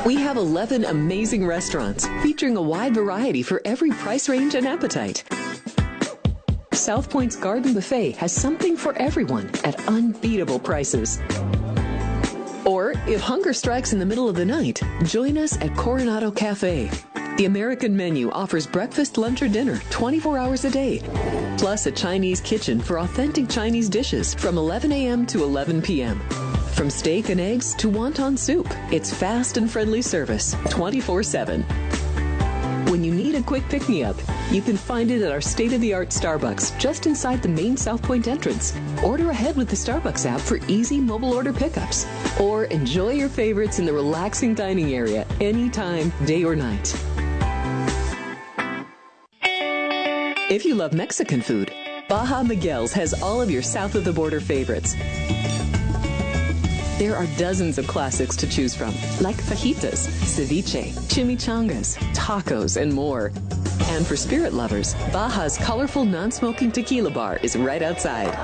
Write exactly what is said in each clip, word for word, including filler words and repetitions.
We have eleven amazing restaurants featuring a wide variety for every price range and appetite. South Point's Garden Buffet has something for everyone at unbeatable prices. Or, if hunger strikes in the middle of the night, join us at Coronado Cafe. The American menu offers breakfast, lunch, or dinner twenty-four hours a day, plus a Chinese kitchen for authentic Chinese dishes from eleven a.m. to eleven p.m. From steak and eggs to wonton soup, it's fast and friendly service twenty-four seven. When you need a quick pick-me-up, you can find it at our state-of-the-art Starbucks just inside the main South Point entrance. Order ahead with the Starbucks app for easy mobile order pickups. Or enjoy your favorites in the relaxing dining area anytime, day or night. If you love Mexican food, Baja Miguel's has all of your south-of-the-border favorites. There are dozens of classics to choose from, like fajitas, ceviche, chimichangas, tacos, and more. And for spirit lovers, Baja's colorful non-smoking tequila bar is right outside.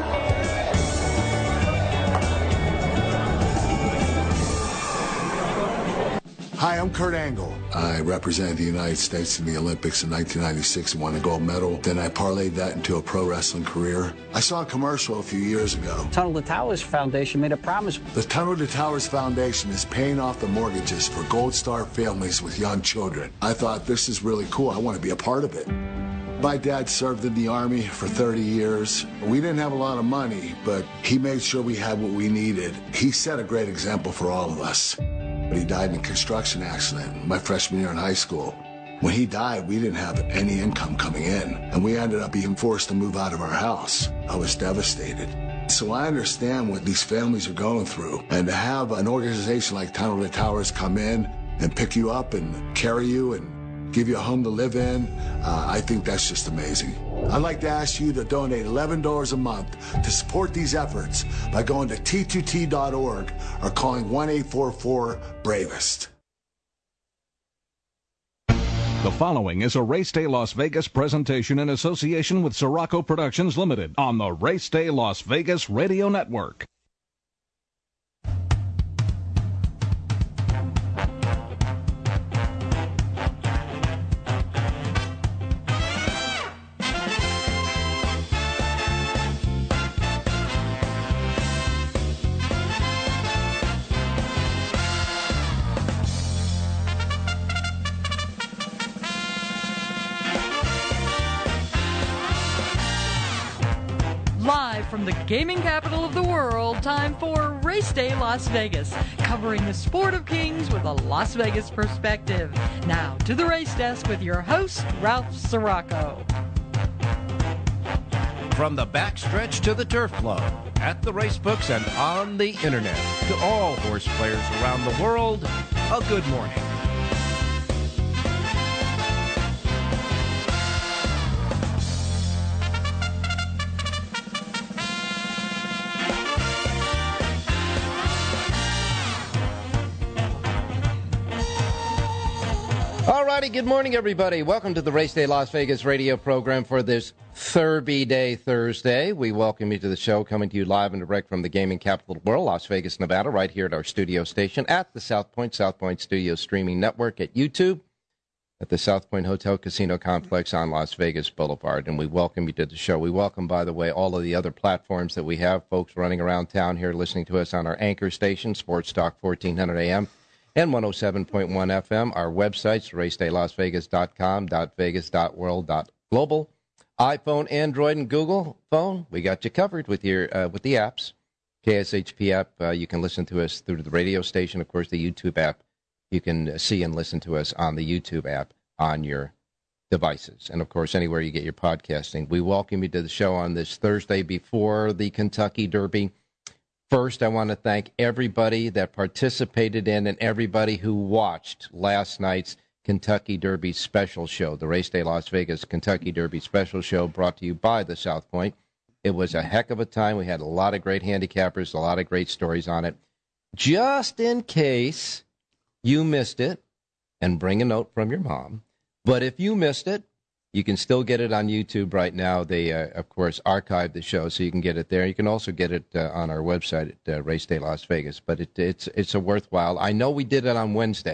Hi, I'm Kurt Angle. I represented the United States in the Olympics in nineteen ninety-six and won a gold medal. Then I parlayed that into a pro wrestling career. I saw a commercial a few years ago. Tunnel to Towers Foundation made a promise. The Tunnel to Towers Foundation is paying off the mortgages for Gold Star families with young children. I thought, this is really cool. I want to be a part of it. My dad served in the Army for thirty years. We didn't have a lot of money, but he made sure we had what we needed. He set a great example for all of us. He died in a construction accident my freshman year in high school. When he died, we didn't have any income coming in, and we ended up being forced to move out of our house. I was devastated. So I understand what these families are going through, and to have an organization like Tunnel to Towers come in and pick you up and carry you and give you a home to live in, uh, I think that's just amazing. I'd like to ask you to donate eleven dollars a month to support these efforts by going to T two T dot org or calling one eight four four BRAVEST. The following is a Race Day Las Vegas presentation in association with Sirocco Productions Limited on the Race Day Las Vegas Radio Network. Live from the gaming capital of the world, time for Race Day Las Vegas, covering the sport of kings with a Las Vegas perspective. Now to the race desk with your host, Ralph Sirocco. From the backstretch to the turf club, at the race books and on the internet, to all horse players around the world, a good morning. All righty, good morning, everybody. Welcome to the Race Day Las Vegas radio program for this Thurby Day Thursday. We welcome you to the show, coming to you live and direct from the gaming capital of the world, Las Vegas, Nevada, right here at our studio station at the South Point, South Point Studio Streaming Network at YouTube, at the South Point Hotel Casino Complex on Las Vegas Boulevard. And we welcome you to the show. We welcome, by the way, all of the other platforms that we have, folks running around town here listening to us on our anchor station, Sports Talk fourteen hundred A M. and one oh seven point one F M, our websites, race day las vegas dot com, .vegas dot world dot global, iPhone, Android, and Google phone. We got you covered with your uh, with the apps. K S H P app, uh, you can listen to us through the radio station. Of course, the YouTube app, you can see and listen to us on the YouTube app on your devices. And, of course, anywhere you get your podcasting. We welcome you to the show on this Thursday before the Kentucky Derby. First, I want to thank everybody that participated in and everybody who watched last night's Kentucky Derby special show, the Race Day Las Vegas Kentucky Derby special show brought to you by the South Point. It was a heck of a time. We had a lot of great handicappers, a lot of great stories on it. Just in case you missed it, and bring a note from your mom, but if you missed it, you can still get it on YouTube right now. They, uh, of course, archived the show, so you can get it there. You can also get it uh, on our website at uh, Race Day Las Vegas, but it, it's it's a worthwhile. I know we did it on Wednesday,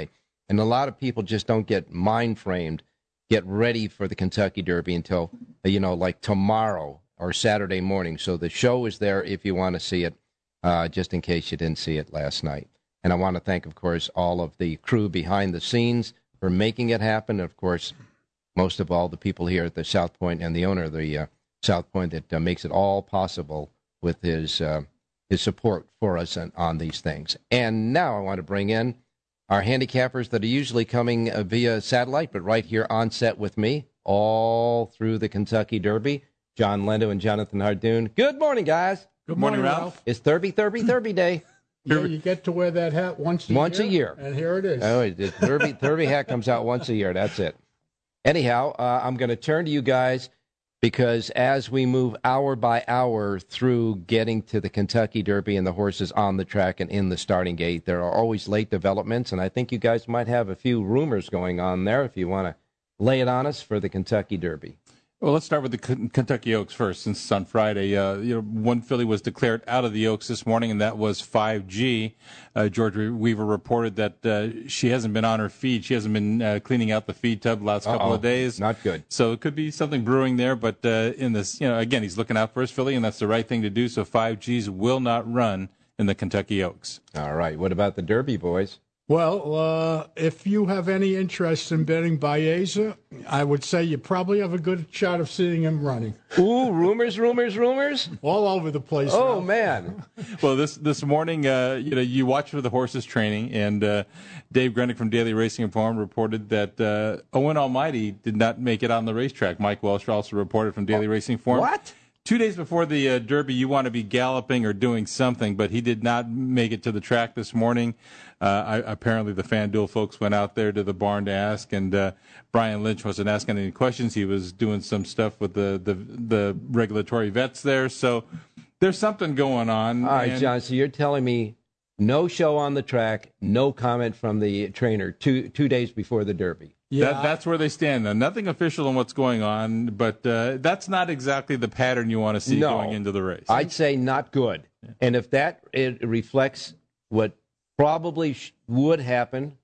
And a lot of people just don't get mind framed, get ready for the Kentucky Derby until, you know, like tomorrow or Saturday morning. So the show is there if you want to see it, uh, just in case you didn't see it last night. And I want to thank, of course, all of the crew behind the scenes for making it happen. And, of course, most of all, the people here at the South Point and the owner of the uh, South Point that uh, makes it all possible with his uh, his support for us on, on these things. And now I want to bring in our handicappers that are usually coming uh, via satellite, but right here on set with me all through the Kentucky Derby, John Lendo and Jonathan Hardoon. Good morning, guys. Good morning, Ralph. It's Derby, Derby, Derby Day. Yeah, you get to wear that hat once a once year. a year. And here it is. Oh, it is. Derby, Derby hat comes out once a year. That's it. Anyhow, uh, I'm going to turn to you guys because as we move hour by hour through getting to the Kentucky Derby and the horses on the track and in the starting gate, there are always late developments, and I think you guys might have a few rumors going on there if you want to lay it on us for the Kentucky Derby. Well, let's start with the K- Kentucky Oaks first, since it's on Friday. Uh, you know, one filly was declared out of the Oaks this morning, and that was five G. Uh, George Weaver reported that uh, she hasn't been on her feed. She hasn't been uh, cleaning out the feed tub the last Uh-oh. couple of days. Not good. So it could be something brewing there, but uh, in this, you know, again, he's looking out for his filly, and that's the right thing to do. So five Gs will not run in the Kentucky Oaks. All right. What about the Derby, boys? Well, uh, if you have any interest in betting Baeza, I would say you probably have a good shot of seeing him running. Ooh, rumors, rumors, rumors? All over the place. Oh, now. man. Well, this this morning, uh, you know, you watch for the horses training, and uh, Dave Grenick from Daily Racing Inform reported that uh, Owen Almighty did not make it on the racetrack. Mike Welsh also reported from Daily Racing Inform. What? Two days before the uh, Derby, you want to be galloping or doing something, but he did not make it to the track this morning. Uh, I, apparently, the FanDuel folks went out there to the barn to ask, and uh, Brian Lynch wasn't asking any questions. He was doing some stuff with the, the, the regulatory vets there. So there's something going on. All right, and John, so you're telling me no show on the track, no comment from the trainer two two days before the Derby. Yeah. That, that's where they stand now. Nothing official on what's going on, but uh, that's not exactly the pattern you want to see no, going into the race. I'd say not good. Yeah. And if that it reflects what probably sh- would happen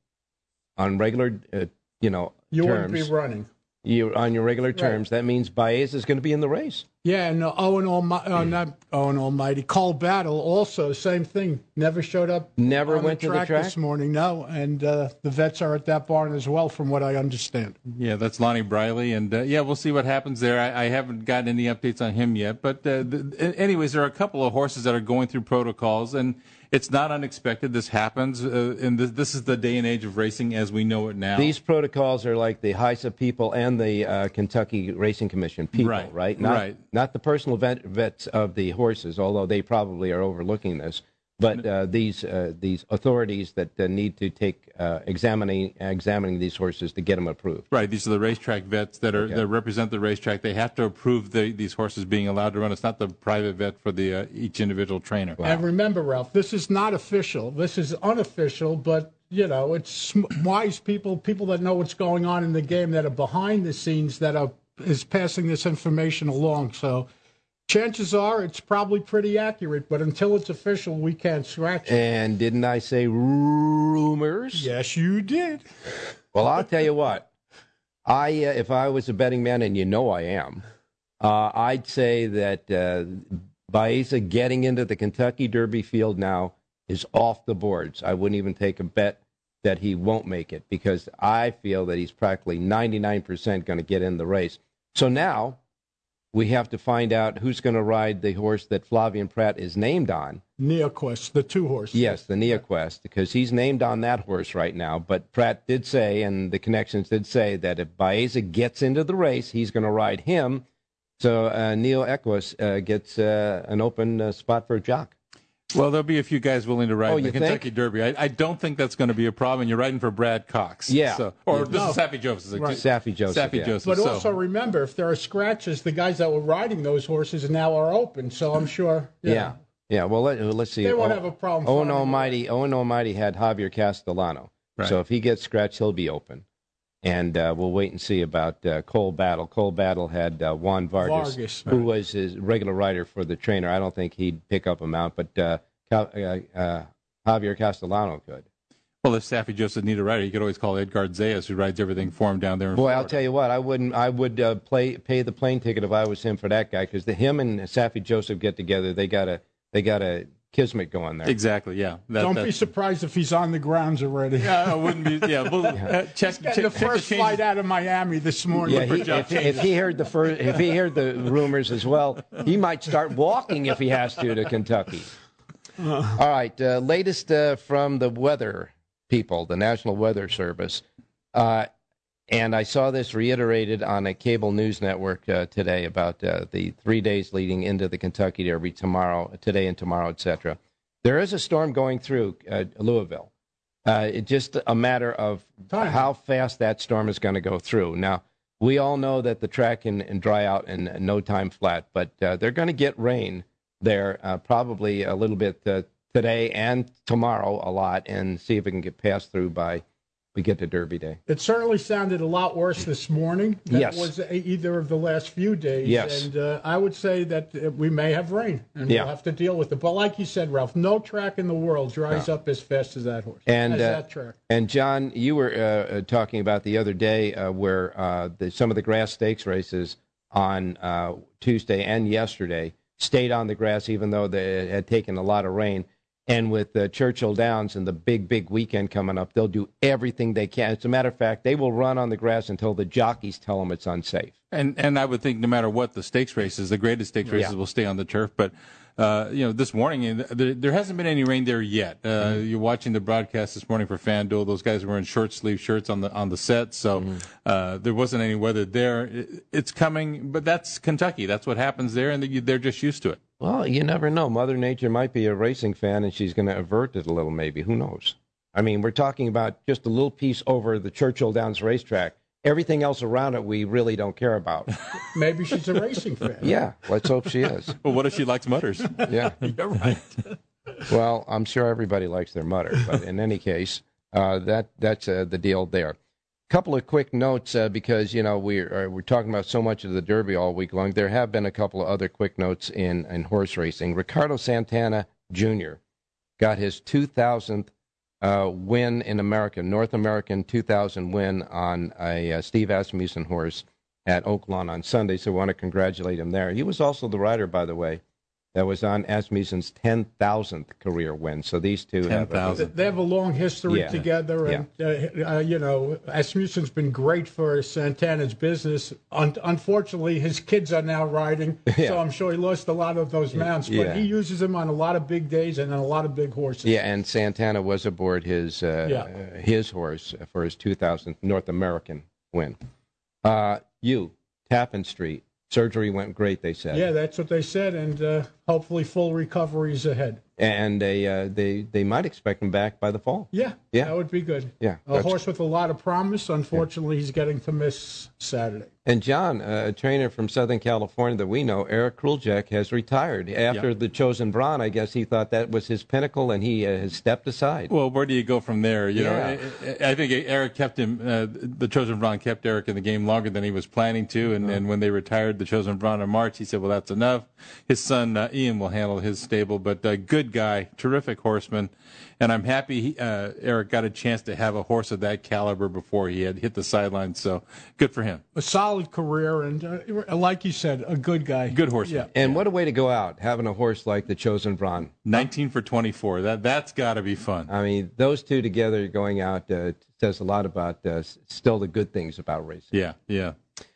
on regular, uh, you know, you terms, wouldn't be running. You on your regular terms, right. That means Baez is going to be in the race. Yeah, and uh, Owen Almighty, uh, not Owen Almighty, Cole Battle also same thing. Never showed up. Never on went the to track the track this morning. No, and uh, the vets are at that barn as well, from what I understand. Yeah, that's Lonnie Briley, and uh, yeah, we'll see what happens there. I, I haven't gotten any updates on him yet, but uh, the, anyways, there are a couple of horses that are going through protocols, and it's not unexpected. This happens, uh, and this, this is the day and age of racing as we know it now. These protocols are like the H I S A people and the uh, Kentucky Racing Commission people, right? Right. Not, right. Not the personal vet, vets of the horses, although they probably are overlooking this. But uh, these uh, these authorities that uh, need to take uh, examining examining these horses to get them approved. Right. These are the racetrack vets that are okay. that represent the racetrack. They have to approve the, these horses being allowed to run. It's not the private vet for the uh, each individual trainer. Wow. And remember, Ralph, this is not official. This is unofficial, but you know, it's wise people, people that know what's going on in the game, that are behind the scenes, that are is passing this information along. So chances are it's probably pretty accurate, but until it's official, we can't scratch it. And didn't I say rumors? Yes, you did. Well, I'll tell you what. I, uh, if I was a betting man, and you know I am, uh, I'd say that uh, Baeza getting into the Kentucky Derby field now is off the boards. I wouldn't even take a bet that he won't make it, because I feel that he's practically ninety-nine percent going to get in the race. So now we have to find out who's going to ride the horse that Flavien Prat is named on. Neoquest, the two horses. Yes, the Neoquest, because he's named on that horse right now. But Prat did say, and the connections did say, that if Baeza gets into the race, he's going to ride him. So uh, Neo Equus uh, gets uh, an open uh, spot for a jock. Well, there'll be a few guys willing to ride oh, in the Kentucky think? Derby. I, I don't think that's going to be a problem. You're riding for Brad Cox. Yeah. So, or yeah. this no. is Saffie Joseph. Right. Saffie Joseph. Saffie yeah. Joseph. But so. also remember, if there are scratches, the guys that were riding those horses now are open. So I'm sure. Yeah. Yeah. Yeah. Well, let, let's see. They won't oh, have a problem. Owen Almighty. Owen Almighty had Javier Castellano. Right. So if he gets scratched, he'll be open. And uh, we'll wait and see about uh, Cole Battle. Cole Battle had uh, Juan Vargas, Vargas who right. was his regular rider for the trainer. I don't think he'd pick up a mount, but uh, uh, uh, Javier Castellano could. Well, if Saffie Joseph needed a rider, you could always call Edgard Zayas, who rides everything for him down there in Boy, Florida. I'll tell you what, I wouldn't. I would uh, play pay the plane ticket if I was him for that guy, because the him and Saffie Joseph get together. They got a they got a kismet going there. Exactly. Yeah. That, Don't that, be surprised if he's on the grounds already. Yeah, I wouldn't be. Yeah. Well, uh, check, check, the check first the flight out of Miami this morning. Yeah, he, if, if he heard the first, if he heard the rumors as well, he might start walking if he has to to Kentucky. Uh, All right, uh, latest uh, from the weather people, the National Weather Service, uh, and I saw this reiterated on a cable news network uh, today about uh, the three days leading into the Kentucky Derby tomorrow, today and tomorrow, et cetera. There is a storm going through uh, Louisville. Uh, it's just a matter of Time. how fast that storm is going to go through. Now, we all know that the track can, can dry out in, in no time flat, but uh, they're going to get rain there uh, probably a little bit uh, today and tomorrow a lot, and see if it can get passed through by we get to Derby Day. It certainly sounded a lot worse this morning than yes. it was either of the last few days. Yes. And uh, I would say that we may have rain, and yeah. we'll have to deal with it. But like you said, Ralph, no track in the world dries no. up as fast as that horse. And, as uh, that track. And, John, you were uh, talking about the other day uh, where uh, the, some of the grass stakes races on uh, Tuesday and yesterday stayed on the grass even though they had taken a lot of rain. And with uh, Churchill Downs and the big, big weekend coming up, they'll do everything they can. As a matter of fact, they will run on the grass until the jockeys tell them it's unsafe. And and I would think no matter what the stakes races, the greatest stakes races yeah. will stay on the turf. But, uh, you know, this morning, there, there hasn't been any rain there yet. Uh, mm-hmm. You're watching the broadcast this morning for FanDuel. Those guys were in short-sleeve shirts on the on the set, so mm-hmm. uh, there wasn't any weather there. It, it's coming, but that's Kentucky. That's what happens there, and they're just used to it. Well, you never know. Mother Nature might be a racing fan, and she's going to avert it a little, maybe. Who knows? I mean, we're talking about just a little piece over the Churchill Downs racetrack. Everything else around it, we really don't care about. Maybe she's a racing fan. Yeah, let's hope she is. Well, what if she likes mutters? Yeah. You're right. Well, I'm sure everybody likes their mutter, but in any case, uh, that that's uh, the deal there. Couple of quick notes uh, because you know we're we're talking about so much of the Derby all week long. There have been a couple of other quick notes in, in horse racing. Ricardo Santana Junior got his two thousandth uh, win in America, North American two thousand win on a uh, Steve Asmussen horse at Oaklawn on Sunday. So we want to congratulate him there. He was also the rider, by the way, that was on Asmussen's ten thousandth career win. So these two ten, have a, they have a long history yeah. together, and yeah. uh, uh, you know, Asmussen's been great for Santana's business. Un- unfortunately, his kids are now riding, yeah. so I'm sure he lost a lot of those mounts. But yeah. he uses them on a lot of big days and on a lot of big horses. Yeah, and Santana was aboard his uh, yeah. uh, his horse for his two thousandth North American win. Uh, you, Tappan Street. Surgery went great, they said. Yeah, that's what they said, and uh, hopefully full recovery is ahead. And they uh, they they might expect him back by the fall. Yeah, yeah, that would be good. Yeah, a that's... horse with a lot of promise. Unfortunately, yeah. he's getting to miss Saturday. And John, uh, a trainer from Southern California that we know, Eric Kruljac, has retired after yeah. the Chosen Braun. I guess he thought that was his pinnacle, and he uh, has stepped aside. Well, where do you go from there? You yeah. know, I, I think Eric kept him. Uh, the Chosen Braun kept Eric in the game longer than he was planning to, and, oh. and when they retired the Chosen Braun in March, he said, "Well, that's enough." His son uh, Ian will handle his stable, but uh, good guy, terrific horseman, and I'm happy he, uh, Eric got a chance to have a horse of that caliber before he had hit the sidelines. So good for him. A solid career, and uh, like you said, a good guy. Good horseman. Yeah. And what a way to go out, having a horse like the Chosen Braun. nineteen for twenty-four. That that's got to be fun. I mean, those two together going out uh, says a lot about uh, still the good things about racing. Yeah, yeah.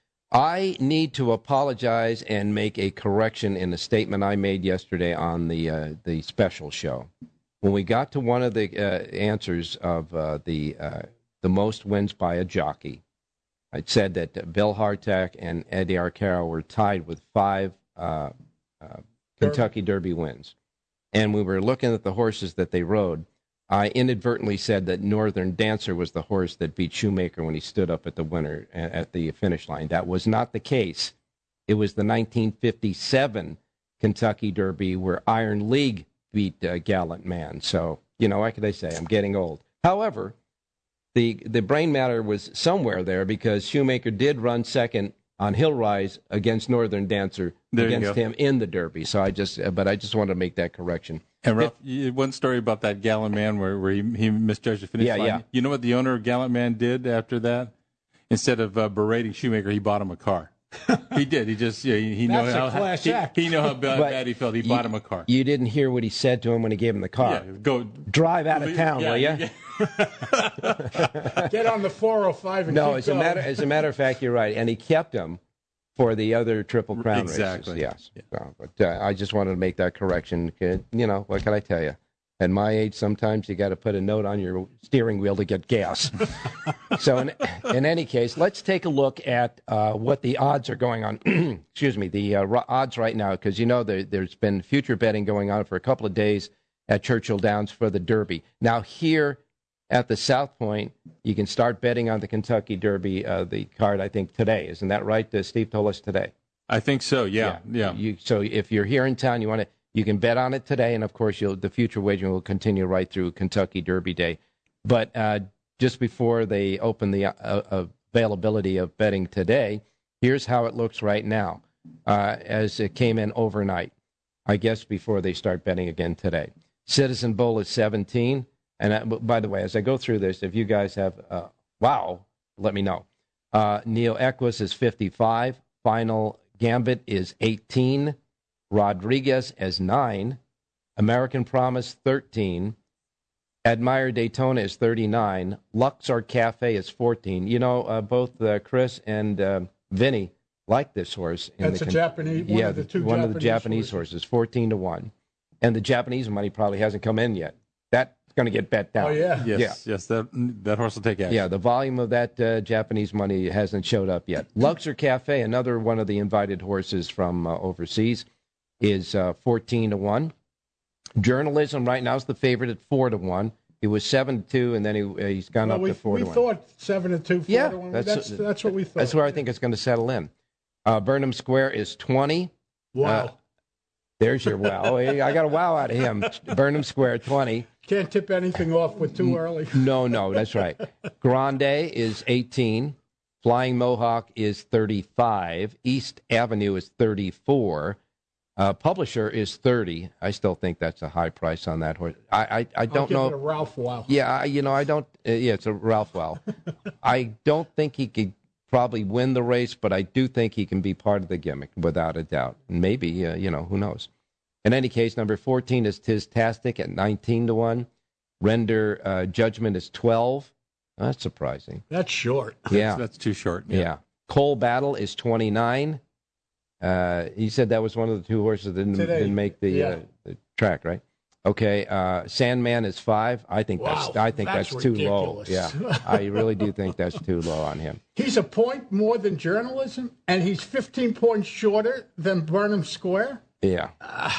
I need to apologize and make a correction in a statement I made yesterday on the uh, the special show. When we got to one of the uh, answers of uh, the uh, the most wins by a jockey, I said that uh, Bill Hartack and Eddie Arcaro were tied with five uh, uh, Kentucky Derby wins. And we were looking at the horses that they rode. I inadvertently said that Northern Dancer was the horse that beat Shoemaker when he stood up at the winner at the finish line. That was not the case. It was the nineteen fifty-seven Kentucky Derby where Iron League beat uh, Gallant Man. So, you know, what could I say? I'm getting old. However, the the brain matter was somewhere there because Shoemaker did run second on Hill Rise against Northern Dancer there against him in the Derby. So I just, but I just wanted to make that correction. And Ralph, you, one story about that Gallant Man where, where he, he misjudged the finish Yeah, line. yeah. You know what the owner of Gallant Man did after that? Instead of uh, berating Shoemaker, he bought him a car. He did. He just yeah, he, he know That's a how class he, act. he know how bad, But bad he felt. He you- bought him a car. You didn't hear what he said to him when he gave him the car. Yeah, go Drive out of town, yeah, will you? yeah. Get on the four oh five and No, keep as a going. matter as a matter of fact, you're right, and he kept him for the other Triple Crown Exactly. races. Yes, so, but uh, I just wanted to make that correction. Uh, You know, what can I tell you? At my age, sometimes you got to put a note on your steering wheel to get gas. So, in, in any case, let's take a look at uh, what the odds are going on. Excuse me, the uh, ro- odds right now, because you know there, there's been future betting going on for a couple of days at Churchill Downs for the Derby. Now, here at the South Point, you can start betting on the Kentucky Derby, uh, the card, I think, today. Isn't that right? Uh, Steve told us today. I think so. Yeah, yeah. You, so if you're here in town, you want to, you can bet on it today, and of course, you'll, the future wagering will continue right through Kentucky Derby Day. But uh, just before they open the uh, availability of betting today, here's how it looks right now, uh, as it came in overnight. I guess before they start betting again today. Citizen Bowl is seventeen. And uh, by the way, as I go through this, if you guys have, uh, wow, let me know. Uh, Neo Equus is fifty-five. Final Gambit is eighteen. Rodriguez is nine. American Promise, thirteen. Admire Daytona is thirty-nine. Luxor Cafe is fourteen. You know, uh, both uh, Chris and uh, Vinny like this horse. In That's the a con- Japanese, one yeah, of the two one Japanese of the Japanese horses. horses, fourteen to one. And the Japanese money probably hasn't come in yet. That's going to get bet down. Oh, yeah. Yes, yes. That that horse will take action. Yeah, the volume of that uh, Japanese money hasn't showed up yet. Luxor Cafe, another one of the invited horses from uh, overseas, is uh, fourteen to one. Journalism right now is the favorite at four to one. He was seven to two, and then he, uh, he's gone Well, up we, to four we to one. thought seven to two, four Yeah, to one. that's- That's, that's what we thought. That's where I think it's going to settle in. Uh, Burnham Square is twenty. Wow. Uh, there's your wow. Oh, I got a wow out of him. Burnham Square, twenty. Can't tip anything off with too early. No, no, that's right. Grande is eighteen. Flying Mohawk is thirty-five. East Avenue is thirty-four. Uh, Publisher is thirty. I still think that's a high price on that horse. I, I, I I'll don't give know. it a Ralph Wow. Yeah, I, you know, I don't. Uh, yeah, it's a Ralph Wow. I don't think he could probably win the race, but I do think he can be part of the gimmick without a doubt. And maybe, uh, you know, who knows? In any case, number fourteen is Tistastic at nineteen to one. Render uh, Judgment is twelve. That's surprising. That's short. Yeah, That's, that's too short. yeah. Coal Battle is twenty-nine. Uh, he said that was one of the two horses that didn't, Today, didn't make the, yeah. uh, the track, right? Okay, uh, Sandman is five. I think Wow, that's I think that's, that's too ridiculous. low. Yeah, I really do think that's too low on him. He's a point more than journalism, and he's fifteen points shorter than Burnham Square. Yeah.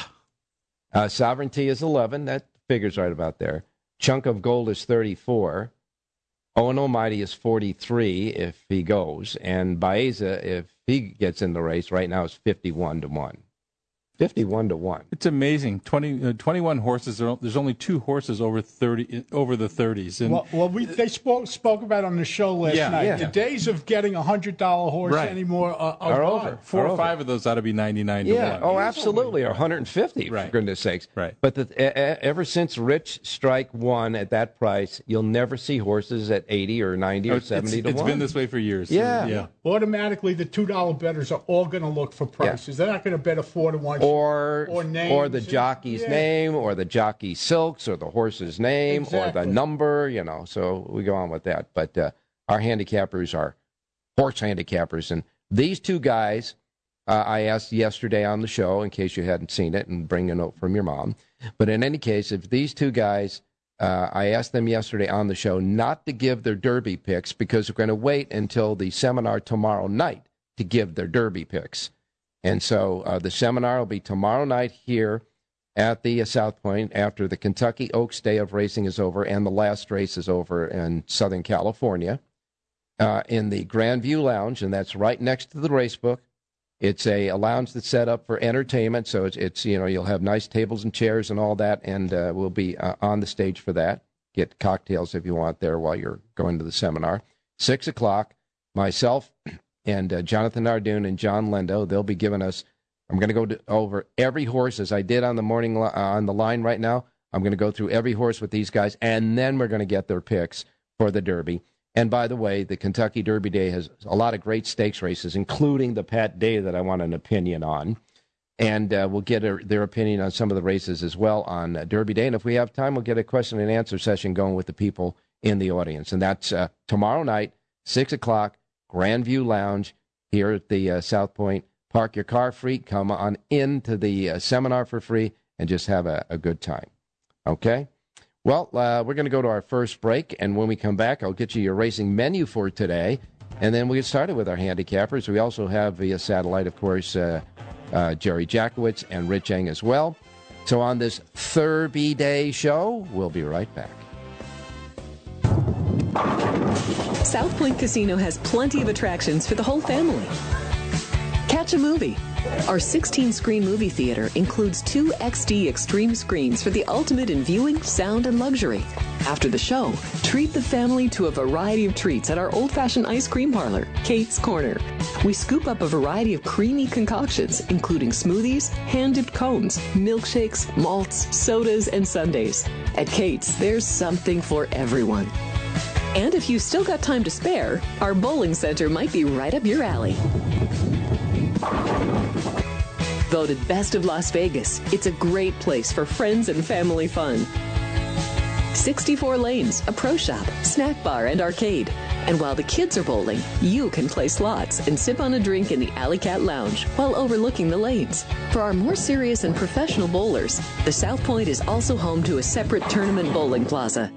Uh, Sovereignty is eleven. That figures right about there. Chunk of Gold is thirty-four. Owen Almighty is forty-three if he goes. And Baeza, if he gets in the race, right now is fifty-one to one. fifty-one to one. It's amazing. twenty, uh, twenty-one horses. There- There's only two horses over thirty, over the thirties. And Well, well, we they spoke spoke about on the show last Yeah, night. yeah. The days of getting a hundred dollar horse Right. anymore are, Are are over. gone. four Are or over. five of those ought to be ninety-nine to Yeah. one. Oh, absolutely. Or one hundred fifty, Right. for goodness sakes. Right. But the, e- e- ever since Rich Strike won at that price, you'll never see horses at eighty or ninety or It's- seventy to it's one. been this way for years. Yeah. yeah. Automatically, the two dollar bettors are all going to look for prices. They're not going to bet a four to one. or Or or, names. the jockey's Yeah. name, or the jockey silks, or the horse's name, or Exactly. the number. You know, so we go on with that. But uh, our handicappers are horse handicappers, and these two guys, uh, I asked yesterday on the show, in case you hadn't seen it, and bring a note from your mom. But in any case, if these two guys, uh, I asked them yesterday on the show not to give their Derby picks because we're going to wait until the seminar tomorrow night to give their Derby picks. And so uh, the seminar will be tomorrow night here at the uh, South Point after the Kentucky Oaks Day of Racing is over and the last race is over in Southern California uh, in the Grandview Lounge, and that's right next to the race book. It's a, a lounge that's set up for entertainment, so it's, it's you know you'll have nice tables and chairs and all that, and uh, we'll be uh, on the stage for that. Get cocktails if you want there while you're going to the seminar. Six o'clock, myself and uh, Jonathan Nardoon and John Lendo, they'll be giving us I'm going to go to, over every horse as I did on the morning uh, on the line right now. I'm going to go through every horse with these guys, and then we're going to get their picks for the Derby. And by the way, the Kentucky Derby Day has a lot of great stakes races, including the Pat Day that I want an opinion on. And uh, we'll get a, their opinion on some of the races as well on uh, Derby Day. And if we have time, we'll get a question and answer session going with the people in the audience. And that's uh, tomorrow night, six o'clock, Grandview Lounge here at the uh, South Point. Park your car free. Come on into the uh, seminar for free and just have a, a good time. Okay? Well, uh, we're going to go to our first break, and when we come back, I'll get you your racing menu for today, and then we get started with our handicappers. We also have via satellite, of course, uh, uh, Jerry Jackowitz and Rich Eng as well. So on this Derby Day show, we'll be right back. South Point Casino has plenty of attractions for the whole family. Catch a movie. Our sixteen-screen movie theater includes two X D Extreme screens for the ultimate in viewing, sound, and luxury. After the show, treat the family to a variety of treats at our old-fashioned ice cream parlor, Kate's Corner. We scoop up a variety of creamy concoctions, including smoothies, hand-dipped cones, milkshakes, malts, sodas, and sundaes. At Kate's, there's something for everyone. And if you've still got time to spare, our bowling center might be right up your alley. Voted Best of Las Vegas, it's a great place for friends and family fun. sixty-four lanes, a pro shop, snack bar, and arcade. And while the kids are bowling, you can play slots and sip on a drink in the Alley Cat Lounge while overlooking the lanes. For our more serious and professional bowlers, the South Point is also home to a separate tournament bowling plaza.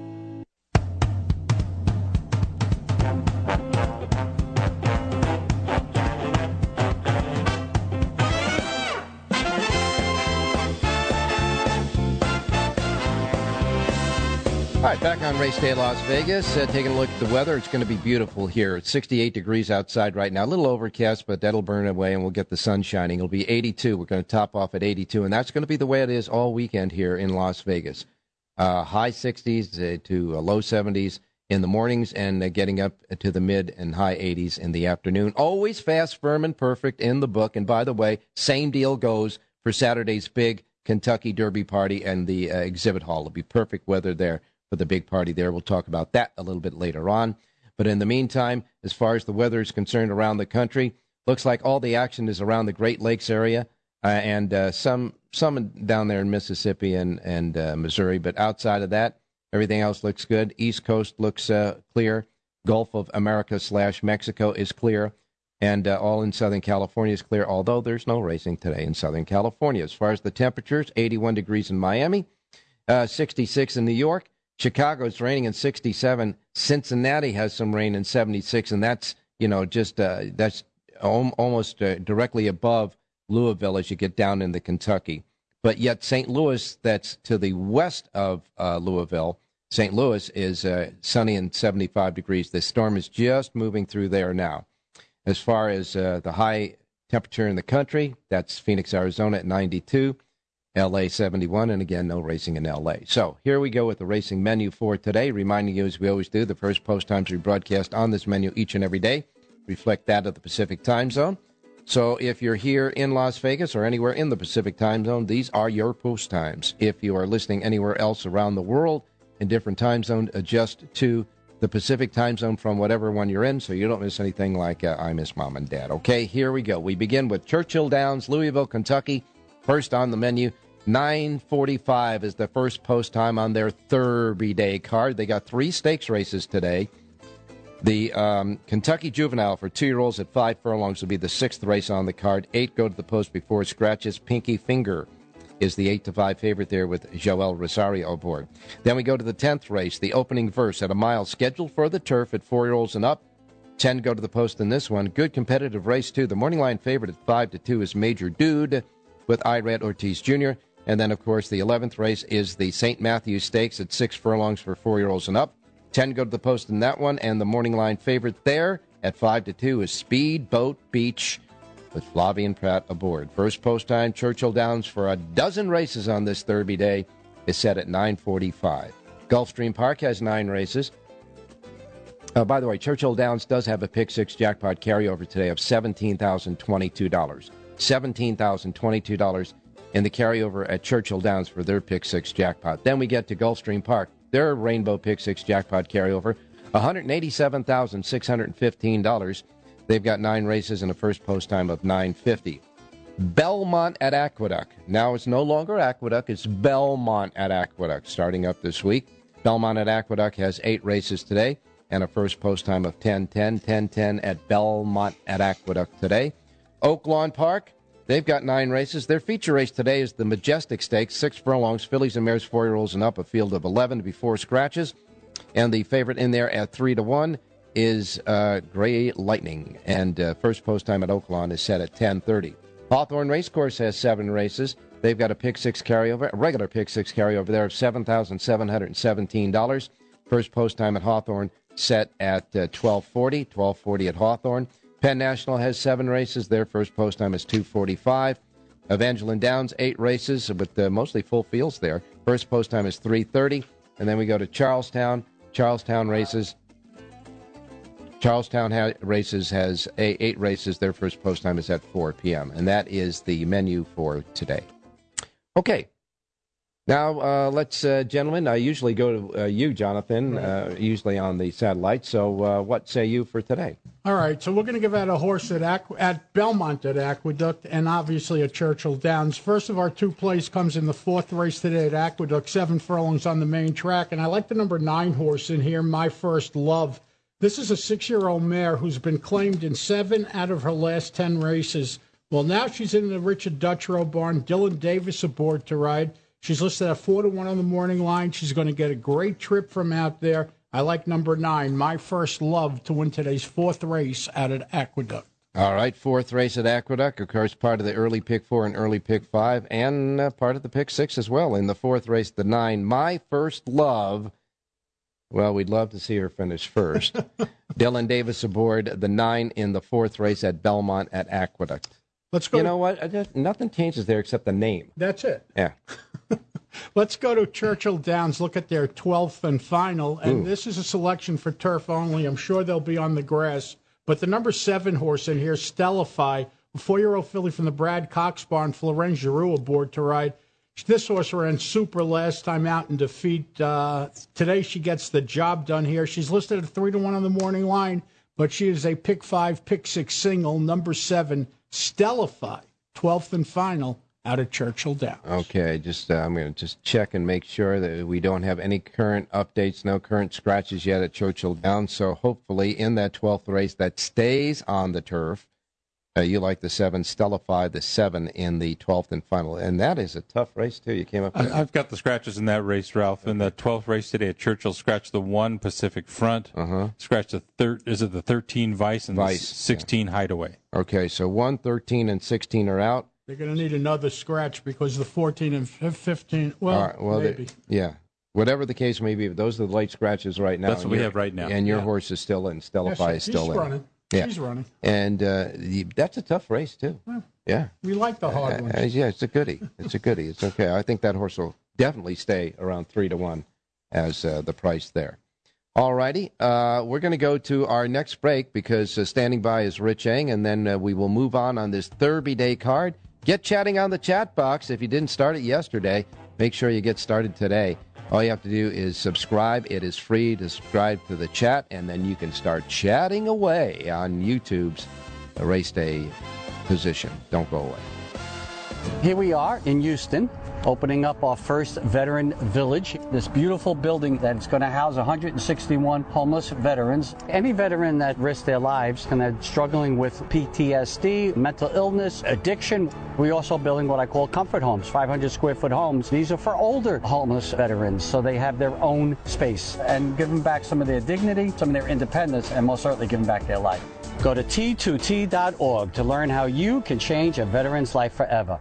All right, back on Race Day Las Vegas, uh, taking a look at the weather. It's going to be beautiful here. It's sixty-eight degrees outside right now. A little overcast, but that'll burn away, and we'll get the sun shining. It'll be eighty-two. We're going to top off at eighty-two, and that's going to be the way it is all weekend here in Las Vegas. Uh, high sixties uh, to uh, low seventies in the mornings, and uh, getting up to the mid and high eighties in the afternoon. Always fast, firm, and perfect in the book. And by the way, same deal goes for Saturday's big Kentucky Derby party and the uh, exhibit hall. It'll be perfect weather there for the big party there. We'll talk about that a little bit later on. But in the meantime, as far as the weather is concerned around the country, looks like all the action is around the Great Lakes area uh, and uh, some some down there in Mississippi and, and uh, Missouri. But outside of that, everything else looks good. East Coast looks uh, clear. Gulf of America slash Mexico is clear. And uh, all in Southern California is clear, although there's no racing today in Southern California. As far as the temperatures, eighty-one degrees in Miami, uh, sixty-six in New York. Chicago's raining in sixty-seven. Cincinnati has some rain in seventy-six, and that's, you know, just uh, that's om- almost uh, directly above Louisville as you get down into Kentucky. But yet Saint Louis, that's to the west of uh, Louisville, Saint Louis is uh, sunny and seventy-five degrees. The storm is just moving through there now. As far as uh, the high temperature in the country, that's Phoenix, Arizona at ninety-two. L A seventy-one, and again, no racing in L A. So here we go with the racing menu for today, reminding you, as we always do, the first post times we broadcast on this menu each and every day reflect that of the Pacific time zone. So if you're here in Las Vegas or anywhere in the Pacific time zone, these are your post times. If you are listening anywhere else around the world in different time zones, adjust to the Pacific time zone from whatever one you're in so you don't miss anything like uh, I Miss Mom and Dad. Okay, here we go. We begin with Churchill Downs, Louisville, Kentucky. First on the menu, nine forty-five is the first post time on their Derby Day card. They got three stakes races today. The um, Kentucky Juvenile for two-year-olds at five furlongs will be the sixth race on the card. Eight go to the post before scratches. Pinky Finger is the eight to five favorite there with Joel Rosario aboard. Then we go to the tenth race, the opening verse at a mile, scheduled for the turf at four-year-olds and up. Ten go to the post in this one. Good competitive race, too. The morning line favorite at five to two is Major Dude with Irad Ortiz Junior And then, of course, the eleventh race is the Saint Matthews Stakes at six furlongs for four-year-olds and up. Ten go to the post in that one, and the morning line favorite there at five to two is Speedboat Beach with Flavien Prat aboard. First post time, Churchill Downs for a dozen races on this Derby Day is set at nine forty-five. Gulfstream Park has nine races. Uh, by the way, Churchill Downs does have a pick six jackpot carryover today of seventeen thousand twenty-two dollars. seventeen thousand twenty-two dollars in the carryover at Churchill Downs for their Pick Six jackpot. Then we get to Gulfstream Park, their Rainbow Pick Six jackpot carryover, one hundred eighty-seven thousand six hundred fifteen dollars. They've got nine races and a first post time of nine fifty. Belmont at Aqueduct. Now it's no longer Aqueduct, it's Belmont at Aqueduct starting up this week. Belmont at Aqueduct has eight races today and a first post time of ten ten, ten ten at Belmont at Aqueduct today. Oaklawn Park, they've got nine races. Their feature race today is the Majestic Stakes, six furlongs, fillies and mares, four-year-olds and up, a field of eleven before scratches. And the favorite in there at three to one is uh, Gray Lightning. And uh, first post time at Oaklawn is set at ten thirty. Hawthorne Racecourse has seven races. They've got a pick six carryover, a regular pick six carryover there of seven thousand seven hundred seventeen dollars. First post time at Hawthorne set at uh, twelve forty, twelve forty at Hawthorne. Penn National has seven races. Their first post time is two forty-five. Evangeline Downs, eight races with uh, mostly full fields there. First post time is three thirty. And then we go to Charlestown. Charlestown races. Charlestown ha- races has a, eight races. Their first post time is at four p.m. And that is the menu for today. Okay. Now, uh, let's, uh, gentlemen, I usually go to uh, you, Jonathan, uh, usually on the satellite. So uh, what say you for today? All right, so we're going to give out a horse at Aqu- at Belmont at Aqueduct and obviously at Churchill Downs. First of our two plays comes in the fourth race today at Aqueduct, seven furlongs on the main track. And I like the number nine horse in here, My First Love. This is a six-year-old mare who's been claimed in seven out of her last ten races. Well, now she's in the Richard Dutrow barn. Dylan Davis aboard to ride. She's listed at four to one on the morning line. She's going to get a great trip from out there. I like number nine, My First Love, to win today's fourth race out at Aqueduct. All right, fourth race at Aqueduct, of course, part of the early pick four and early pick five, and uh, part of the pick six as well. In the fourth race, the nine, My First Love. Well, we'd love to see her finish first. Dylan Davis aboard the nine in the fourth race at Belmont at Aqueduct. Let's go. You know what? I just, nothing changes there except the name. That's it. Yeah. Let's go to Churchill Downs, look at their twelfth and final. And Ooh. This is a selection for turf only. I'm sure they'll be on the grass. But the number seven horse in here, Stellify, a four-year-old filly from the Brad Cox barn, Florence Giroux aboard to ride. This horse ran super last time out in defeat. Uh, today she gets the job done here. She's listed at three to one on the morning line, but she is a pick five, pick six single, number seven, Stellify, twelfth and final out of Churchill Downs. Okay, just uh, I'm going to just check and make sure that we don't have any current updates, no current scratches yet at Churchill Downs. So hopefully in that twelfth race that stays on the turf, uh, you like the seven, Stellify, the seven in the twelfth and final. And that is a tough race, too. You came up with I, I've got the scratches in that race, Ralph. In the twelfth race today at Churchill, scratched the one Pacific Front, uh-huh. scratched the thir- is it the thirteen Vice and Vice, the sixteen yeah. Hideaway. Okay, so one, thirteen, and sixteen are out. They're going to need another scratch because the fourteen and fifteen, well, All right, well maybe. Yeah. Whatever the case may be, those are the late scratches right now. That's what we have right now. And your Yeah. horse is still in. Stellify Yeah, is still she's in. running. Yeah. She's running. And uh, the, that's a tough race, too. Well, Yeah. we like the hard Uh, ones. yeah, it's a goodie. It's a goodie. It's okay. I think that horse will definitely stay around three to one as uh, the price there. All righty. Uh, we're going to go to our next break because uh, standing by is Rich Eng, and then uh, we will move on on this Derby Day card. Get chatting on the chat box. If you didn't start it yesterday, make sure you get started today. All you have to do is subscribe. It is free to subscribe to the chat, and then you can start chatting away on YouTube's Race Day position. Don't go away. Here we are in Houston, opening up our first veteran village. This beautiful building that's going to house one hundred sixty-one homeless veterans. Any veteran that risks their lives and are struggling with P T S D, mental illness, addiction. We're also building what I call comfort homes, five hundred square foot homes. These are for older homeless veterans, so they have their own space and give them back some of their dignity, some of their independence, and most certainly give them back their life. Go to T two T dot org to learn how you can change a veteran's life forever.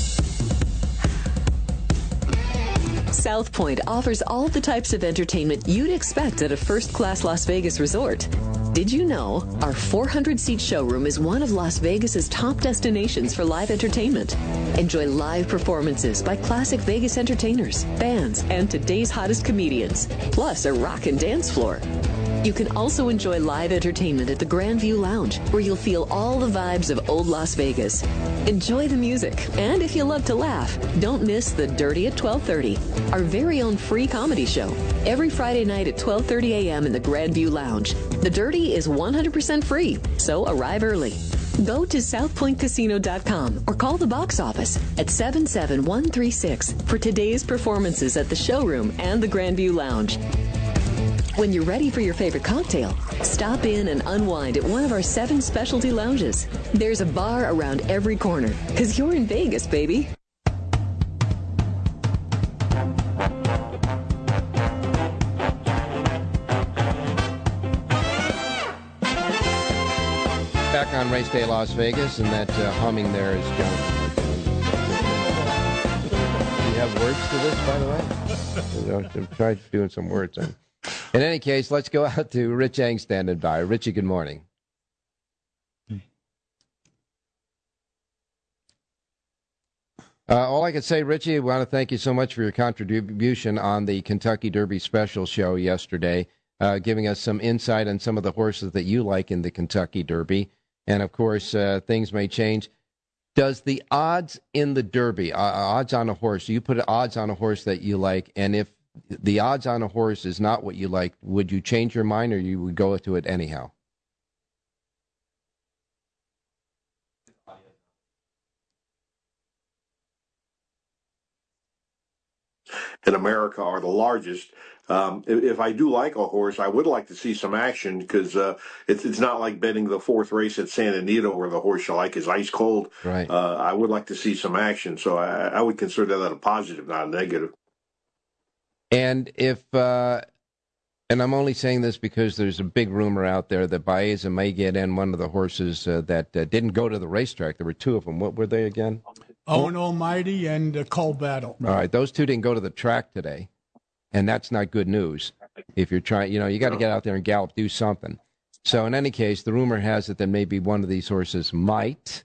South Point offers all the types of entertainment you'd expect at a first-class Las Vegas resort. Did you know our four hundred seat showroom is one of Las Vegas's top destinations for live entertainment? Enjoy live performances by classic Vegas entertainers, bands, and today's hottest comedians, plus a rock and dance floor. You can also enjoy live entertainment at the Grandview Lounge, where you'll feel all the vibes of old Las Vegas. Enjoy the music, and if you love to laugh, don't miss The Dirty at twelve thirty, our very own free comedy show, every Friday night at twelve thirty a.m. in the Grandview Lounge. The Dirty is one hundred percent free, so arrive early. Go to south point casino dot com or call the box office at seven seven one three six for today's performances at the showroom and the Grandview Lounge. When you're ready for your favorite cocktail, stop in and unwind at one of our seven specialty lounges. There's a bar around every corner, because you're in Vegas, baby. Back on Race Day Las Vegas, and that uh, humming there is John. Do you have words to this, by the way? I'm trying doing some words. On. In any case, let's go out to Rich Eng standing by. Richie, good morning. Uh, all I can say, Richie, I want to thank you so much for your contribution on the Kentucky Derby special show yesterday, uh, giving us some insight on some of the horses that you like in the Kentucky Derby. And, of course, uh, things may change. Does the odds in the Derby, uh, odds on a horse, you put odds on a horse that you like, and if the odds on a horse is not what you like, would you change your mind or you would go to it anyhow? In America are the largest. Um, if, if I do like a horse, I would like to see some action because uh, it's it's not like betting the fourth race at Santa Anita where the horse you like is ice cold. Right. Uh, I would like to see some action, so I, I would consider that a positive, not a negative. And if, uh, and I'm only saying this because there's a big rumor out there that Baeza may get in one of the horses uh, that uh, didn't go to the racetrack. There were two of them. What were they again? Owen Almighty and uh, Cole Battle. All right, those two didn't go to the track today, and that's not good news. If you're trying, you know, you got to get out there and gallop, do something. So in any case, the rumor has it that maybe one of these horses might,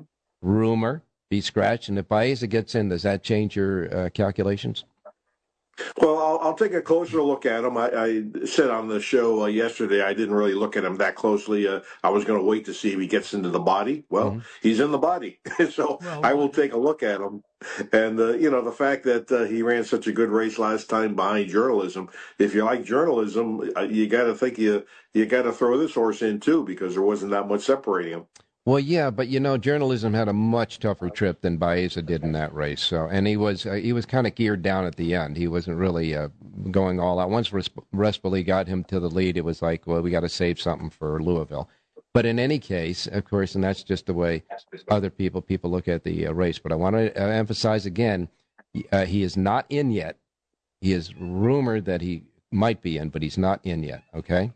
rumor, be scratched. And if Baeza gets in, does that change your uh, calculations? Well, I'll, I'll take a closer look at him. I, I said on the show uh, yesterday I didn't really look at him that closely. Uh, I was going to wait to see if he gets into the body. Well, mm-hmm. He's in the body, so well, I will take a look at him. And, uh, you know, the fact that uh, he ran such a good race last time behind journalism, if you like journalism, uh, you got to think you you got to throw this horse in, too, because there wasn't that much separating him. Well, yeah, but, you know, journalism had a much tougher trip than Baeza did in that race. So, and he was uh, he was kind of geared down at the end. He wasn't really uh, going all out. Once Respoli got him to the lead, it was like, well, we got to save something for Louisville. But in any case, of course, and that's just the way other people people look at the uh, race. But I want to uh, emphasize again, uh, he is not in yet. He is rumored that he might be in, but he's not in yet, okay?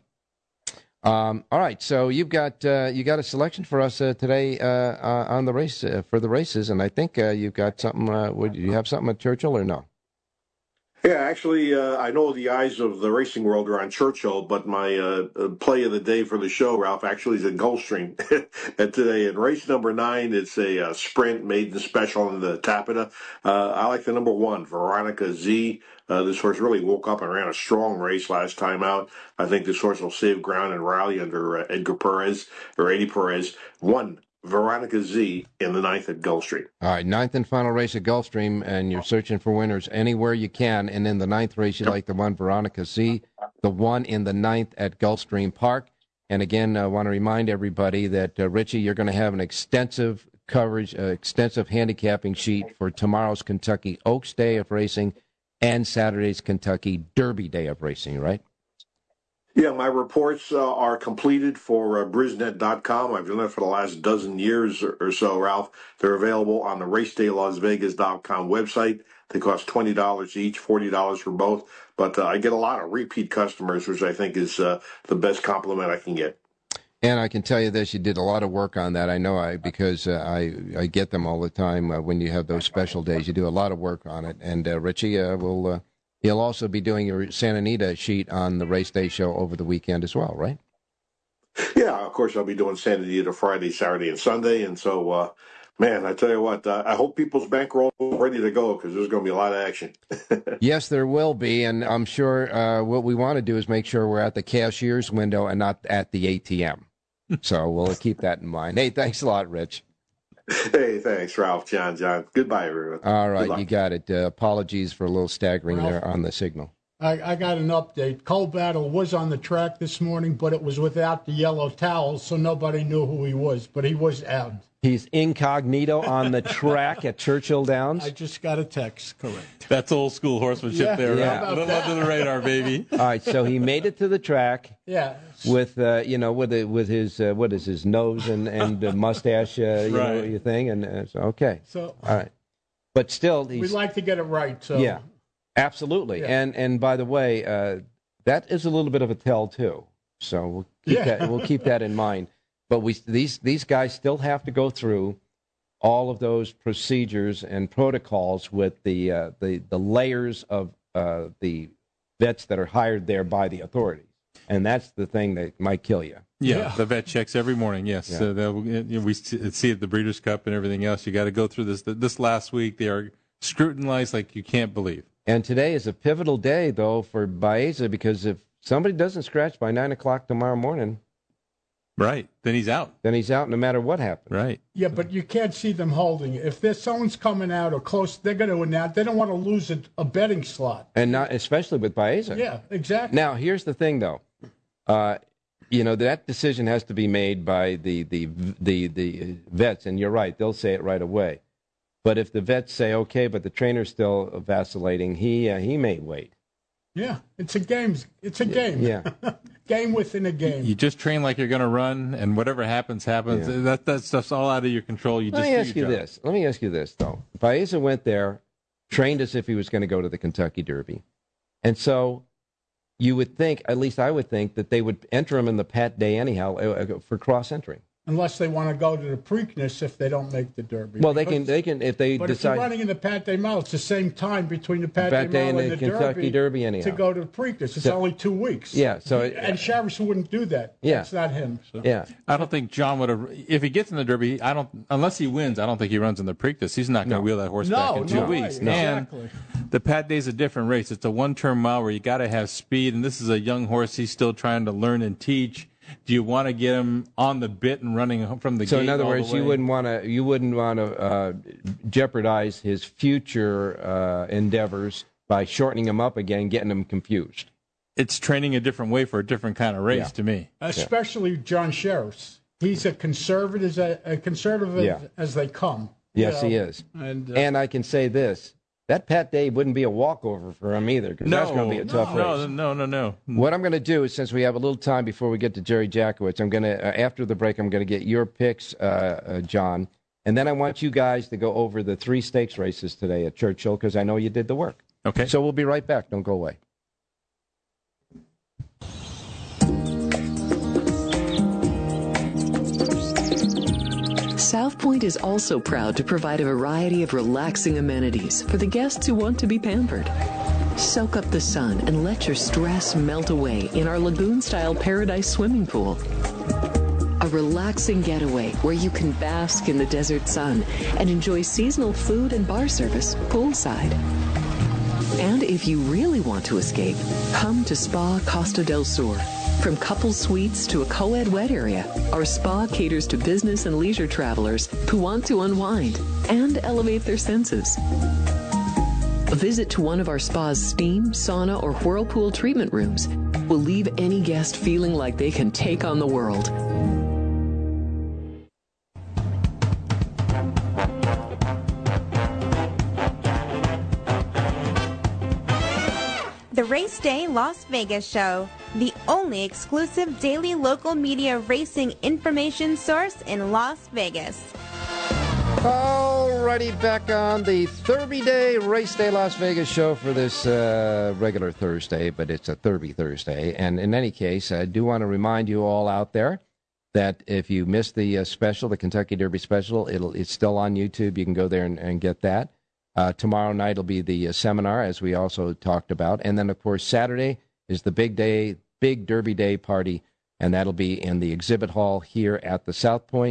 Um, all right, so you've got uh, you got a selection for us uh, today uh, uh, on the race uh, for the races, and I think uh, you've got something. Uh, would you have something at Churchill or no? Yeah, actually, uh, I know the eyes of the racing world are on Churchill, but my uh, play of the day for the show, Ralph, actually is at Gulfstream today. In race number nine, it's a uh, sprint maiden special in the Tapeta. Uh, I like the number one, Veronica Z. Uh, this horse really woke up and ran a strong race last time out. I think this horse will save ground and rally under uh, Edgar Perez, or Eddie Perez. One, Veronica Z in the ninth at Gulfstream. All right, ninth and final race at Gulfstream, and you're searching for winners anywhere you can. And in the ninth race, you like the one, Veronica Z, the one in the ninth at Gulfstream Park. And again, I want to remind everybody that, uh, Richie, you're going to have an extensive coverage, uh, extensive handicapping sheet for tomorrow's Kentucky Oaks Day of Racing and Saturday's Kentucky Derby Day of Racing, right? Yeah, my reports uh, are completed for uh, Brisnet dot com. I've done that for the last dozen years or, or so, Ralph. They're available on the race day las vegas dot com website. They cost twenty dollars each, forty dollars for both. But uh, I get a lot of repeat customers, which I think is uh, the best compliment I can get. And I can tell you this, you did a lot of work on that. I know I because uh, I, I get them all the time uh, when you have those special days. You do a lot of work on it. And uh, Richie uh, will... Uh, He'll also be doing your Santa Anita sheet on the race day show over the weekend as well, right? Yeah, of course, I'll be doing Santa Anita Friday, Saturday, and Sunday. And so uh, Man, I tell you what, uh, I hope people's bankroll is ready to go because there's going to be a lot of action. Yes, there will be, and I'm sure uh, what we want to do is make sure we're at the cashier's window and not at the A T M. So we'll keep that in mind. Hey, thanks a lot, Rich. Hey, thanks, Ralph, John, John. Goodbye, everyone. All right, you got it. Uh, apologies for a little staggering Ralph, there on the signal. I, I got an update. Cole Battle was on the track this morning, but it was without the yellow towels, so nobody knew who he was, but he was out. He's incognito on the track at Churchill Downs. I just got a text, correct. That's old school horsemanship Yeah, there, yeah. right? A little under the radar, baby. All right, so he made it to the track. Yeah. With uh, you know, with a, with his uh, what is his nose and and uh, mustache, uh, you Right. know, you thing, and uh, so, okay, So all right, but still, he's, we like to get it right. So yeah, absolutely, Yeah. and and by the way, uh, that is a little bit of a tell too. So we'll keep Yeah. that we'll keep that in mind. But we these these guys still have to go through all of those procedures and protocols with the uh, the the layers of uh, the vets that are hired there by the authorities. And that's the thing that might kill you. Yeah, Yeah. the vet checks every morning. Yes, Yeah. so they'll- you know, we see see at the Breeders' Cup and everything else. You got to go through this. This last week, they are scrutinized like you can't believe. And today is a pivotal day, though, for Baeza, because if somebody doesn't scratch by nine o'clock tomorrow morning, Right, then he's out. then he's out no matter what happens. Right. Yeah, but you can't see them holding it. If there's someone's coming out or close, they're going to announce. They don't want to lose a, a betting slot. And not especially with Baeza. Yeah, exactly. Now, here's the thing, though. Uh, you know, that decision has to be made by the, the, the, the vets, and you're right. They'll say it right away. But if the vets say, okay, but the trainer's still vacillating, he uh, he may wait. Yeah, it's a game. It's a game. Yeah. Game within a game. You just train like you're going to run, and whatever happens, happens. Yeah. That that stuff's all out of your control. You Let just me do ask your you job. this. Let me ask you this, though. Baeza went there, trained as if he was going to go to the Kentucky Derby. And so you would think, at least I would think, that they would enter him in the Pat Day anyhow uh, for cross-entering. Unless they want to go to the Preakness if they don't make the Derby. Well, they can, Because- they can if they But if decide. you're running in the Pat Day Mile, it's the same time between the Pat, Pat Day Day Mile and and the the Kentucky Derby, Derby anyhow. to go to the Preakness. It's So- only two weeks. Yeah, so it- and Chavis wouldn't do that. Yeah. That's not him. So. Yeah. I don't think John would have. If he gets in the Derby, I don't. Unless he wins, I don't think he runs in the Preakness. He's not going to No. wheel that horse No, back in two no way. weeks. No. And Exactly. the Pat Day's a different race. It's a one-turn mile where you got to have speed, and this is a young horse he's still trying to learn and teach. Do you want to get him on the bit and running from the So gate? in other all the words, you way? wouldn't want to you wouldn't want to uh, jeopardize his future uh, endeavors by shortening him up again, getting him confused. It's training a different way for a different kind of race Yeah. to me. Especially John Sheriff's. He's a conservative, a, a conservative Yeah. as they come. you Yes, know. he is. And, uh, And I can say this: that Pat Day wouldn't be a walkover for him either, because that's going to be a tough no, race. no, no, no. What I'm going to do is, since we have a little time before we get to Jerry Jackowitz, I'm going to, uh, after the break, I'm going to get your picks, uh, uh, John, and then I want you guys to go over the three stakes races today at Churchill, because I know you did the work. Okay. So we'll be right back. Don't go away. South Point is also proud to provide a variety of relaxing amenities for the guests who want to be pampered. Soak up the sun and let your stress melt away in our lagoon-style Paradise swimming pool. A relaxing getaway where you can bask in the desert sun and enjoy seasonal food and bar service poolside. And if you really want to escape, come to Spa Costa del Sur. From couple suites to a co-ed wet area, our spa caters to business and leisure travelers who want to unwind and elevate their senses. A visit to one of our spa's steam, sauna, or whirlpool treatment rooms will leave any guest feeling like they can take on the world. The Race Day Las Vegas Show, the only exclusive daily local media racing information source in Las Vegas. Alrighty, back on the Thurby Day Race Day Las Vegas show for this uh, regular Thursday, but it's a Thurby Thursday. And in any case, I do want to remind you all out there that if you missed the uh, special, the Kentucky Derby special, it'll it's still on YouTube. You can go there and, and get that. Uh, tomorrow night will be the uh, seminar, as we also talked about. And then, of course, Saturday is the big day, big Derby Day party, and that'll be in the exhibit hall here at the South Point.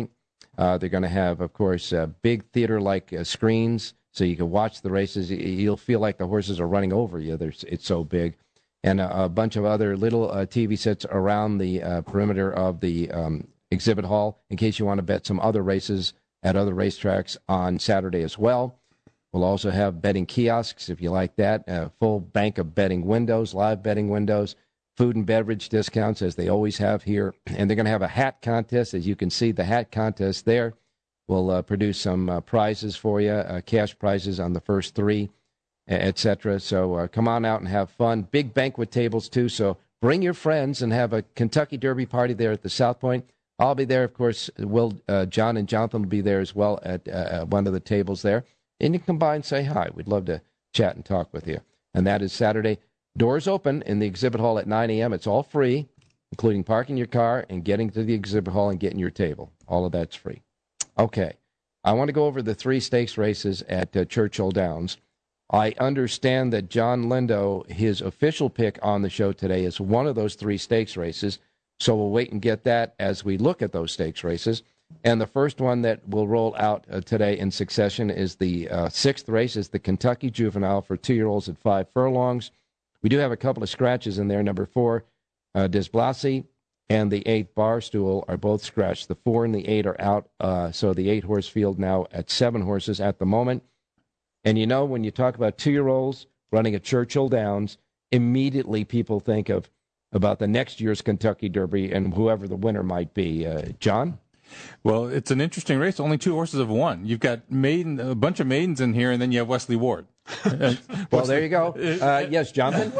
Uh, they're going to have, of course, uh, big theater-like uh, screens so you can watch the races. You'll feel like the horses are running over you. There's, it's so big. And a, a bunch of other little uh, T V sets around the uh, perimeter of the um, exhibit hall in case you want to bet some other races at other racetracks on Saturday as well. We'll also have betting kiosks, if you like that, a full bank of betting windows, live betting windows, food and beverage discounts, as they always have here. And they're going to have a hat contest. As you can see, the hat contest there will uh, produce some uh, prizes for you, uh, cash prizes on the first three, et cetera. So uh, come on out and have fun. Big banquet tables, too, so bring your friends and have a Kentucky Derby party there at the South Point. I'll be there, of course. Will uh, John and Jonathan will be there as well at uh, one of the tables there. And you can come by and say hi. We'd love to chat and talk with you. And that is Saturday. Doors open in the exhibit hall at nine a.m. It's all free, including parking your car and getting to the exhibit hall and getting your table. All of that's free. Okay. I want to go over the three stakes races at uh, Churchill Downs. I understand that John Lindo, his official pick on the show today, is one of those three stakes races. So we'll wait and get that as we look at those stakes races. And the first one that will roll out uh, today in succession is the uh, sixth race, is the Kentucky Juvenile for two-year-olds at five furlongs. We do have a couple of scratches in there. Number four, uh, Desblasi, and the eight Barstool are both scratched. The four and the eight are out, uh, so the eight-horse field now at seven horses at the moment. And you know, when you talk about two-year-olds running at Churchill Downs, immediately people think of about the next year's Kentucky Derby and whoever the winner might be. Uh, John? Well, it's an interesting race. Only two horses have won. You've got maiden, a bunch of maidens in here, and then you have Wesley Ward. Well, there you go. Uh, yes, Jonathan?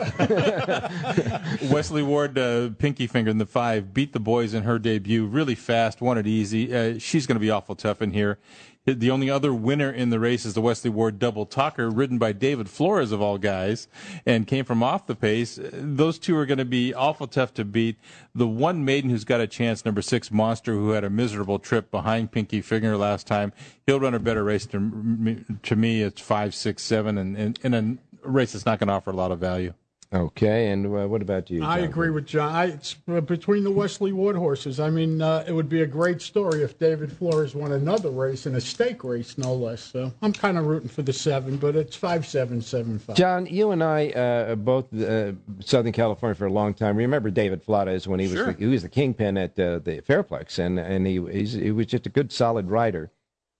Wesley Ward, uh, Pinky Finger in the five, beat the boys in her debut really fast, won it easy. Uh, she's going to be awful tough in here. The only other winner in the race is the Wesley Ward Double Talker, ridden by David Flores, of all guys, and came from off the pace. Those two are going to be awful tough to beat. The one maiden who's got a chance, number six, Monster, who had a miserable trip behind Pinky Finger last time, he'll run a better race. To, to me, it's five, six, seven, and in a race that's not going to offer a lot of value. Okay, and uh, what about you, Jonathan? I agree with John. I, it's uh, between the Wesley Ward horses. I mean, uh, it would be a great story if David Flores won another race, in a stake race, no less. So I'm kind of rooting for the seven, but it's five, seven, seven, five. John, you and I, uh, both uh, Southern California for a long time. Remember David Flores when he was Sure. the, he was the kingpin at uh, the Fairplex, and and he he's, he was just a good, solid rider.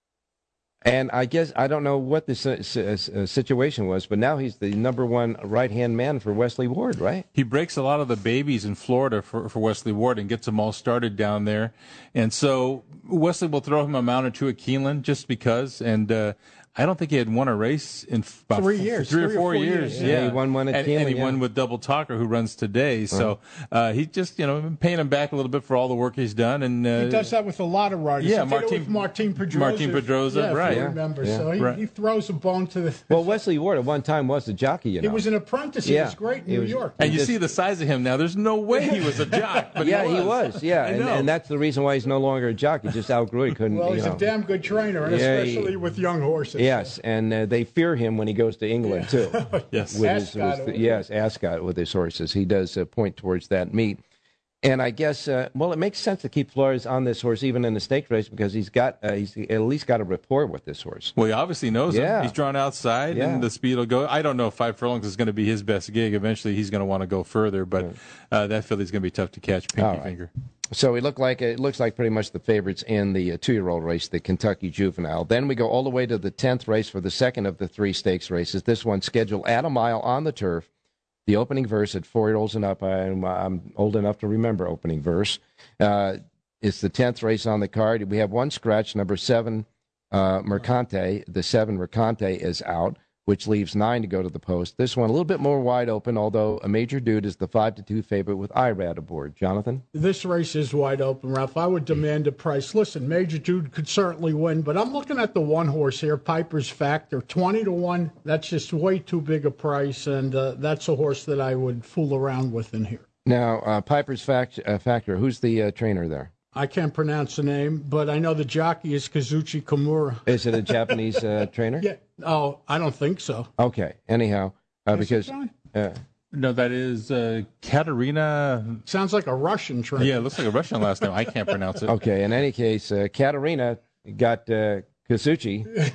And I guess, I don't know what the uh, situation was, but now he's the number one right-hand man for Wesley Ward, right? He breaks a lot of the babies in Florida for, for Wesley Ward and gets them all started down there. And so Wesley will throw him a mount or two at Keeneland just because. And uh, I don't think he had won a race in about Three years. Three, Three or four or four years. years, Yeah. yeah. He won one at and, Keeneland, and he yeah. won with Double Talker, who runs today. So uh, he just, you know, paying him back a little bit for all the work he's done. And uh, He does that with a lot of riders. Yeah, he did it Martin- with Martin Pedrosa. Martin Pedrosa, yeah, if right. you Yeah. remember. Yeah. So he, Right. he throws a bone to the... Well, Wesley Ward at one time was the jockey, you know. He was an apprentice. He Yeah. was great in He New was- York. And you just- see the size of him now. There's no way he was a jock. But yeah, he was. he was. Yeah, I and, know. and that's the reason why he's no longer a jockey. Just outgrew it. He couldn't. Well, you he's know. a damn good trainer, and Yeah, he- especially with young horses. Yes, and uh, they fear him when he goes to England too. Yes. With his- Ascot. with- yes, Ascot with his horses. He does uh, point towards that meet. And I guess, uh, well, it makes sense to keep Flores on this horse even in the stake race because he's got, uh, he's at least got a rapport with this horse. Well, he obviously knows Yeah. him. He's drawn outside, Yeah. and the speed will go. I don't know if five furlongs is going to be his best gig. Eventually, he's going to want to go further, but uh, that filly's going to be tough to catch. Pinky All right. Finger. So it looked like it looks like pretty much the favorites in the uh, two-year-old race, the Kentucky Juvenile. Then we go all the way to the tenth race for the second of the three stakes races. This one scheduled at a mile on the turf. The opening verse at four-year-olds and up. I'm, I'm old enough to remember opening verse. Uh, it's the tenth race on the card. We have one scratch, number seven, uh, Mercante. The seven, Mercante, is out, which leaves nine to go to the post. This one a little bit more wide open, although a Major Dude is the five to two favorite with Irad aboard. Jonathan? This race is wide open, Ralph. I would demand a price. Listen, Major Dude could certainly win, but I'm looking at the one horse here, Piper's Factor, twenty to one. That's just way too big a price, and uh, that's a horse that I would fool around with in here. Now, uh, Piper's fact, uh, Factor, who's the uh, trainer there? I can't pronounce the name, but I know the jockey is Kazuchi Kimura. Is it a Japanese uh, trainer? Yeah. Oh, I don't think so. Okay. Anyhow, uh, Is it, because John? uh, No, that is uh, Katerina. Sounds like a Russian train. Yeah, it looks like a Russian last name. I can't pronounce it. Okay, in any case, uh, Katerina got uh, Kasuchi.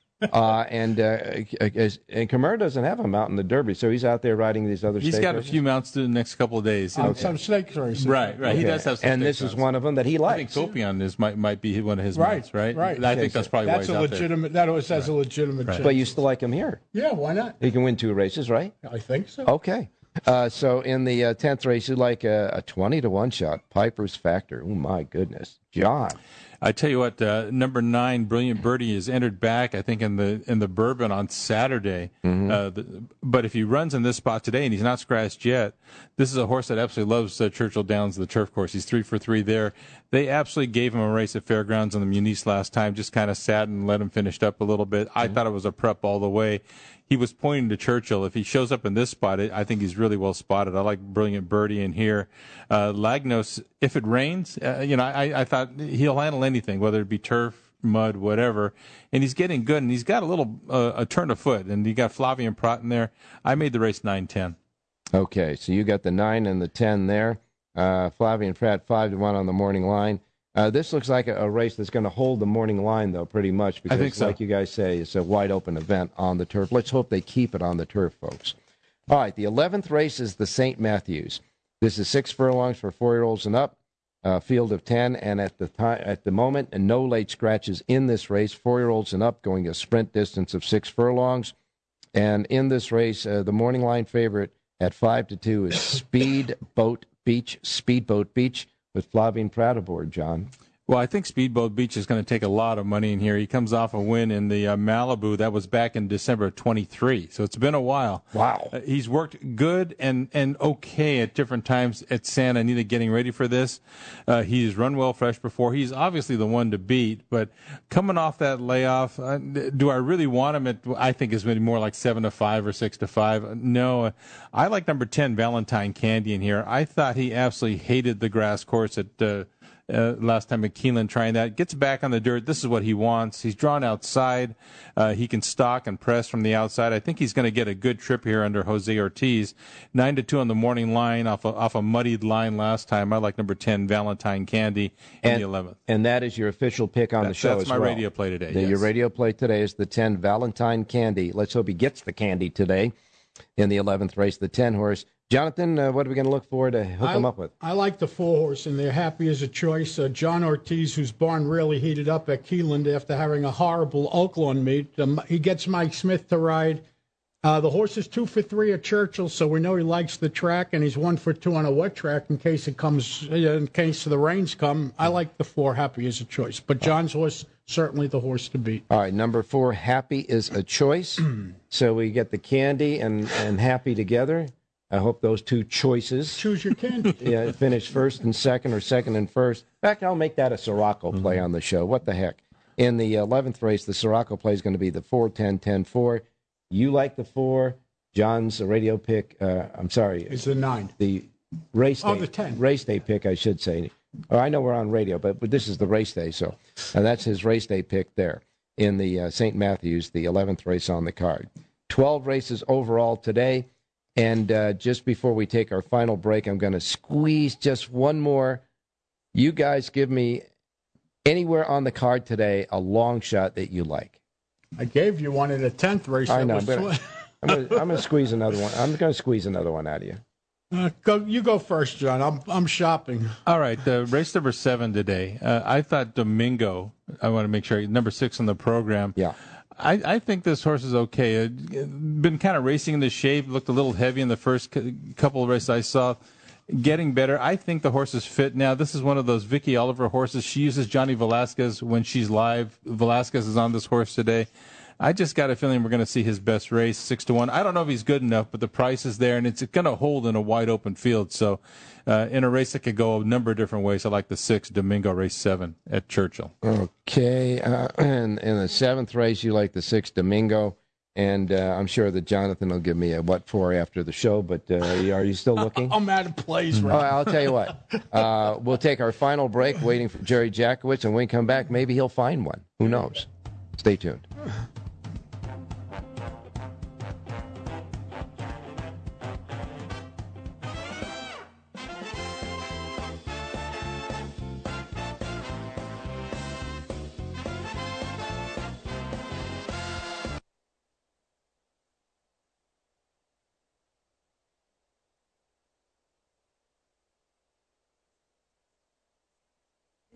Uh, and uh, and Kamara doesn't have him out in the Derby, so he's out there riding these other. He's got races. A few mounts to the next couple of days. Okay. Some snake races. Right, right. Okay. He does have some. And this is one of them that he likes. I think Copion is might might be one of his right, mounts, right? Right. I think that's probably that's why a he's legitimate. Out there. That always has right. a legitimate. Right. But you still like him here? Yeah, why not? He can win two races, right? I think so. Okay. Uh, so in the uh, tenth race, you like a, a twenty to one shot, Piper's Factor. Oh my goodness, John. I tell you what, uh, number nine, Brilliant Birdie, is entered back, I think, in the in the Bourbon on Saturday. Mm-hmm. Uh, the, but if he runs in this spot today and he's not scratched yet, this is a horse that absolutely loves uh, Churchill Downs, the turf course. He's three for three there. They absolutely gave him a race at Fairgrounds on the Muniz last time, just kind of sat and let him finish up a little bit. I mm-hmm. thought it was a prep all the way. He was pointing to Churchill. If he shows up in this spot, I think he's really well spotted. I like Brilliant Birdie in here. Uh, Lagnos, if it rains, uh, you know, I, I thought he'll handle anything, whether it be turf, mud, whatever. And he's getting good, and he's got a little uh, a turn of foot, and you got Flavian Prat in there. I made the race nine ten. Okay, so you got the nine and the ten there. Uh, Flavian Prat five to one on the morning line. Uh, this looks like a, a race that's going to hold the morning line, though, pretty much, because, I think so. Like you guys say, it's a wide-open event on the turf. Let's hope they keep it on the turf, folks. All right, the eleventh race is the Saint Matthews. This is six furlongs for four-year-olds and up, uh, field of ten, and at the time, at the moment, and no late scratches in this race. Four-year-olds and up going a sprint distance of six furlongs. And in this race, uh, the morning line favorite at five to two is Speedboat Beach, Speedboat Beach, with Flavian Prat aboard, John. Well, I think Speedboat Beach is going to take a lot of money in here. He comes off a win in the uh, Malibu. That was back in December of twenty-three, so it's been a while. Wow. Uh, he's worked good and, and okay at different times at Santa Anita getting ready for this. Uh, he's run well fresh before. He's obviously the one to beat, but coming off that layoff, uh, do I really want him at, I think it's maybe more like seven to five or six to five? No. I like number ten, Valentine Candy, in here. I thought he absolutely hated the grass course at uh, Uh, last time at Keeneland trying that. Gets back on the dirt. This is what he wants. He's drawn outside. Uh, he can stalk and press from the outside. I think he's going to get a good trip here under Jose Ortiz. Nine to two on the morning line off a, off a muddied line last time. I like number ten, Valentine Candy, in and, the eleventh. And that is your official pick on that, the show that's as my well. radio play today. The, yes. Your radio play today is the ten, Valentine Candy. Let's hope he gets the candy today in the eleventh race, the ten horse. Jonathan, uh, what are we going to look for to hook I, him up with? I like the four horse, and they're happy as a choice. Uh, John Ortiz, whose barn really heated up at Keeneland after having a horrible Oaklawn meet. Um, he gets Mike Smith to ride. Uh, the horse is two for three at Churchill, so we know he likes the track, and he's one for two on a wet track in case it comes, in case the rains come. I like the four, happy as a choice, but John's horse certainly the horse to beat. All right, number four, Happy is a choice. So we get the candy and, and Happy together. I hope those two choices. Choose your candy. Yeah, finish first and second or second and first. In fact, I'll make that a Sirocco play mm-hmm. on the show. What the heck? In the eleventh race, the Sirocco play is going to be the four, ten, ten, four. You like the four. John's radio pick, uh, I'm sorry. It's the nine. The race day. Oh, the ten. Race day pick, I should say. Oh, I know we're on radio, but, but this is the race day, so and that's his race day pick there in the uh, Saint Matthews, the eleventh race on the card. twelve races overall today. And uh, just before we take our final break, I'm going to squeeze just one more. You guys give me anywhere on the card today a long shot that you like. I gave you one in the tenth race. I know, but I'm going to I'm going to squeeze another one. I'm going to squeeze another one out of you. Uh, go, you go first, John. I'm I'm shopping. All right, uh, race number seven today. Uh, I thought Domingo. I want to make sure number six on the program. Yeah. I, I think this horse is okay. Uh, been kind of racing in the shape, looked a little heavy in the first c- couple of races I saw. Getting better. I think the horse is fit now. This is one of those Vicky Oliver horses. She uses Johnny Velasquez when she's live. Velasquez is on this horse today. I just got a feeling we're going to see his best race, six to one. I don't know if he's good enough, but the price is there, and it's going to hold in a wide open field. So, uh, in a race that could go a number of different ways, I like the six, Domingo, race seven at Churchill. Okay, uh, and in the seventh race, you like the six, Domingo, and uh, I'm sure that Jonathan will give me a what for after the show. But uh, are you still looking? I'm out of plays, right? Oh, I'll tell you what. Uh, we'll take our final break, waiting for Jerry Jackowitz, and when we come back, maybe he'll find one. Who knows? Stay tuned.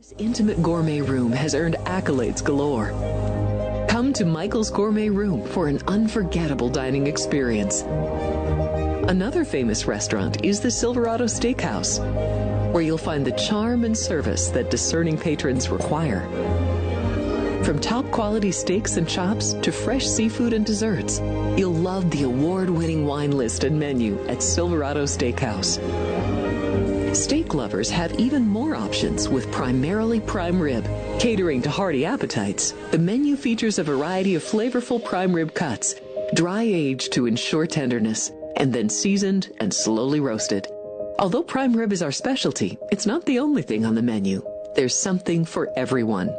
This intimate gourmet room has earned accolades galore. Come to Michael's Gourmet Room for an unforgettable dining experience. Another famous restaurant is the Silverado Steakhouse, where you'll find the charm and service that discerning patrons require. From top quality steaks and chops to fresh seafood and desserts, you'll love the award-winning wine list and menu at Silverado Steakhouse. Steak lovers have even more options with primarily prime rib. Catering to hearty appetites, the menu features a variety of flavorful prime rib cuts, dry-aged to ensure tenderness, and then seasoned and slowly roasted. Although prime rib is our specialty, it's not the only thing on the menu. There's something for everyone.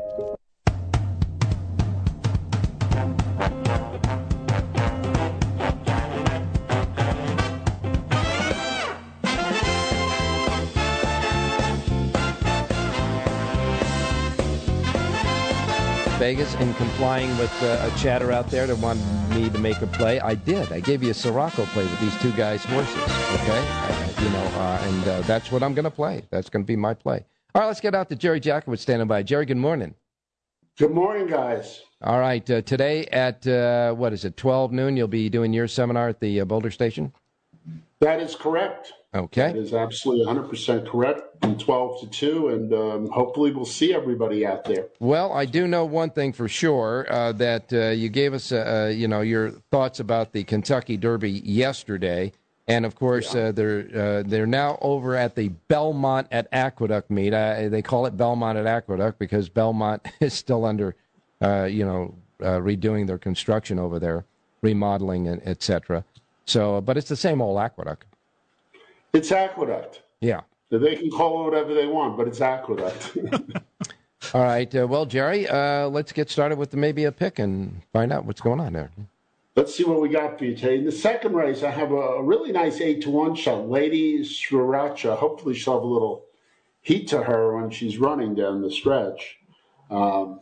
Vegas, in complying with uh, a chatter out there that wanted me to make a play. I did. I gave you a Sirocco play with these two guys' horses, okay? Uh, you know, uh, and uh, that's what I'm going to play. That's going to be my play. All right, let's get out to Jerry Jackowitz standing by. Jerry, good morning. Good morning, guys. All right, uh, today at, uh, what is it, twelve noon, you'll be doing your seminar at the uh, Boulder Station? That is correct. Okay. That is absolutely one hundred percent correct, from twelve to two, and um, hopefully we'll see everybody out there. Well, I do know one thing for sure, uh, that uh, you gave us, uh, uh, you know, your thoughts about the Kentucky Derby yesterday, and of course yeah. uh, they're uh, they're now over at the Belmont at Aqueduct meet. Uh, they call it Belmont at Aqueduct because Belmont is still under, uh, you know, uh, redoing their construction over there, remodeling, and et cetera. So, but it's the same old Aqueduct. It's Aqueduct. Yeah. So they can call it whatever they want, but it's Aqueduct. All right. Uh, well, Jerry, uh, let's get started with maybe a pick and find out what's going on there. Let's see what we got for you today. In the second race, I have a really nice eight to one shot. Lady Sriracha. Hopefully she'll have a little heat to her when she's running down the stretch. Um,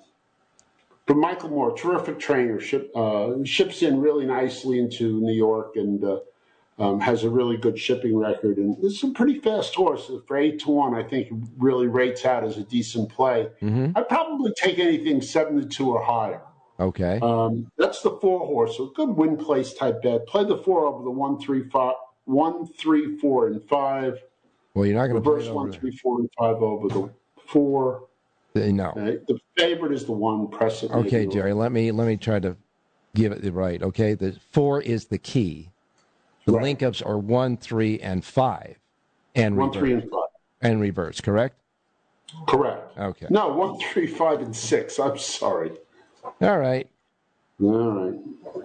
from Michael Moore, terrific trainer. Ship, uh, ships in really nicely into New York and uh, Um, has a really good shipping record, and this is a pretty fast horse. For eight to one, I think it really rates out as a decent play. Mm-hmm. I'd probably take anything seven to two or higher. Okay. Um, that's the four horse, so good win place type bet. Play the four over the one, three, five, one, three, four, and five. Well, you're not going to reverse one, three, four, and five over the four. No. Okay. The favorite is the one. Press it. Okay, Jerry. Let me let me try to give it right. Okay, the four is the key. The right. link-ups are one, three, and five, and one, reverse. three, and five, and reverse. Correct. Correct. Okay. No, one, three, five, and six. I'm sorry. All right. All right.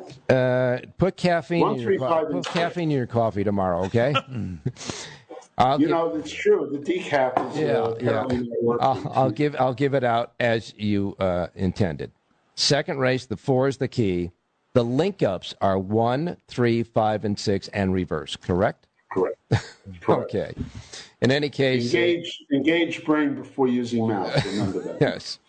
Uh, put caffeine. One, in three, your five, co- and put six. caffeine in your coffee tomorrow. Okay. I'll you give, know, it's true. The decaf is yeah, uh, yeah. I'll, I'll give I'll give it out as you uh, intended. Second race, the four is the key. The link-ups are one, three, five, and six, and reverse, correct? Correct. Correct. Okay. In any case... Engage, engage brain before using mouth. Remember that. Yes.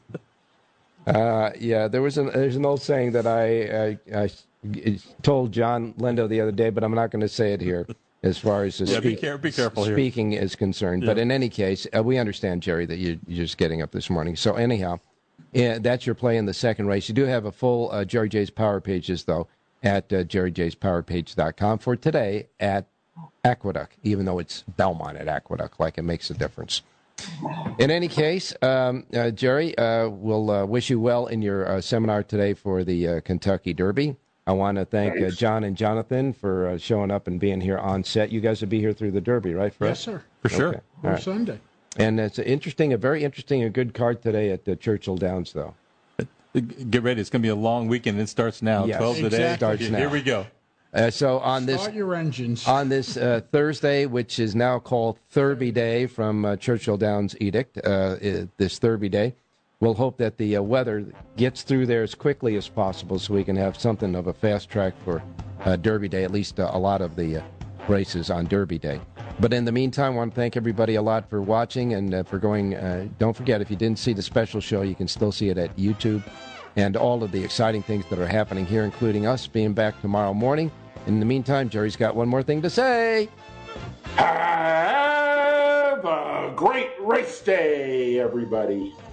Uh, yeah, there was an, there's an old saying that I, I, I told John Lindo the other day, but I'm not going to say it here as far as... Yeah, speak, be, care, be careful here. Speaking is concerned. Yeah. But in any case, uh, we understand, Jerry, that you, you're just getting up this morning. So anyhow... Yeah, that's your play in the second race. You do have a full uh, Jerry J's Power Pages, though, at uh, jerry j's power page dot com for today at Aqueduct, even though it's Belmont at Aqueduct, like it makes a difference. In any case, um, uh, Jerry, uh, we'll uh, wish you well in your uh, seminar today for the uh, Kentucky Derby. I want to thank uh, John and Jonathan for uh, showing up and being here on set. You guys will be here through the Derby, right, Fred? Yes, sir. For sure. Okay. On right. Sunday. And it's interesting, a very interesting and good card today at the Churchill Downs, though. Get ready. It's going to be a long weekend. It starts now. Yes, twelve exactly. today. Starts Here, now. here we go. Uh, so on this, Start your engines. on this uh, Thursday, which is now called Thurby Day from uh, Churchill Downs Edict, uh, this Thurby Day, we'll hope that the uh, weather gets through there as quickly as possible so we can have something of a fast track for uh, Derby Day, at least uh, a lot of the uh, races on Derby Day. But in the meantime, I want to thank everybody a lot for watching and uh, for going. Uh, don't forget, if you didn't see the special show, you can still see it at YouTube and all of the exciting things that are happening here, including us being back tomorrow morning. In the meantime, Jerry's got one more thing to say. Have a a great race day, everybody.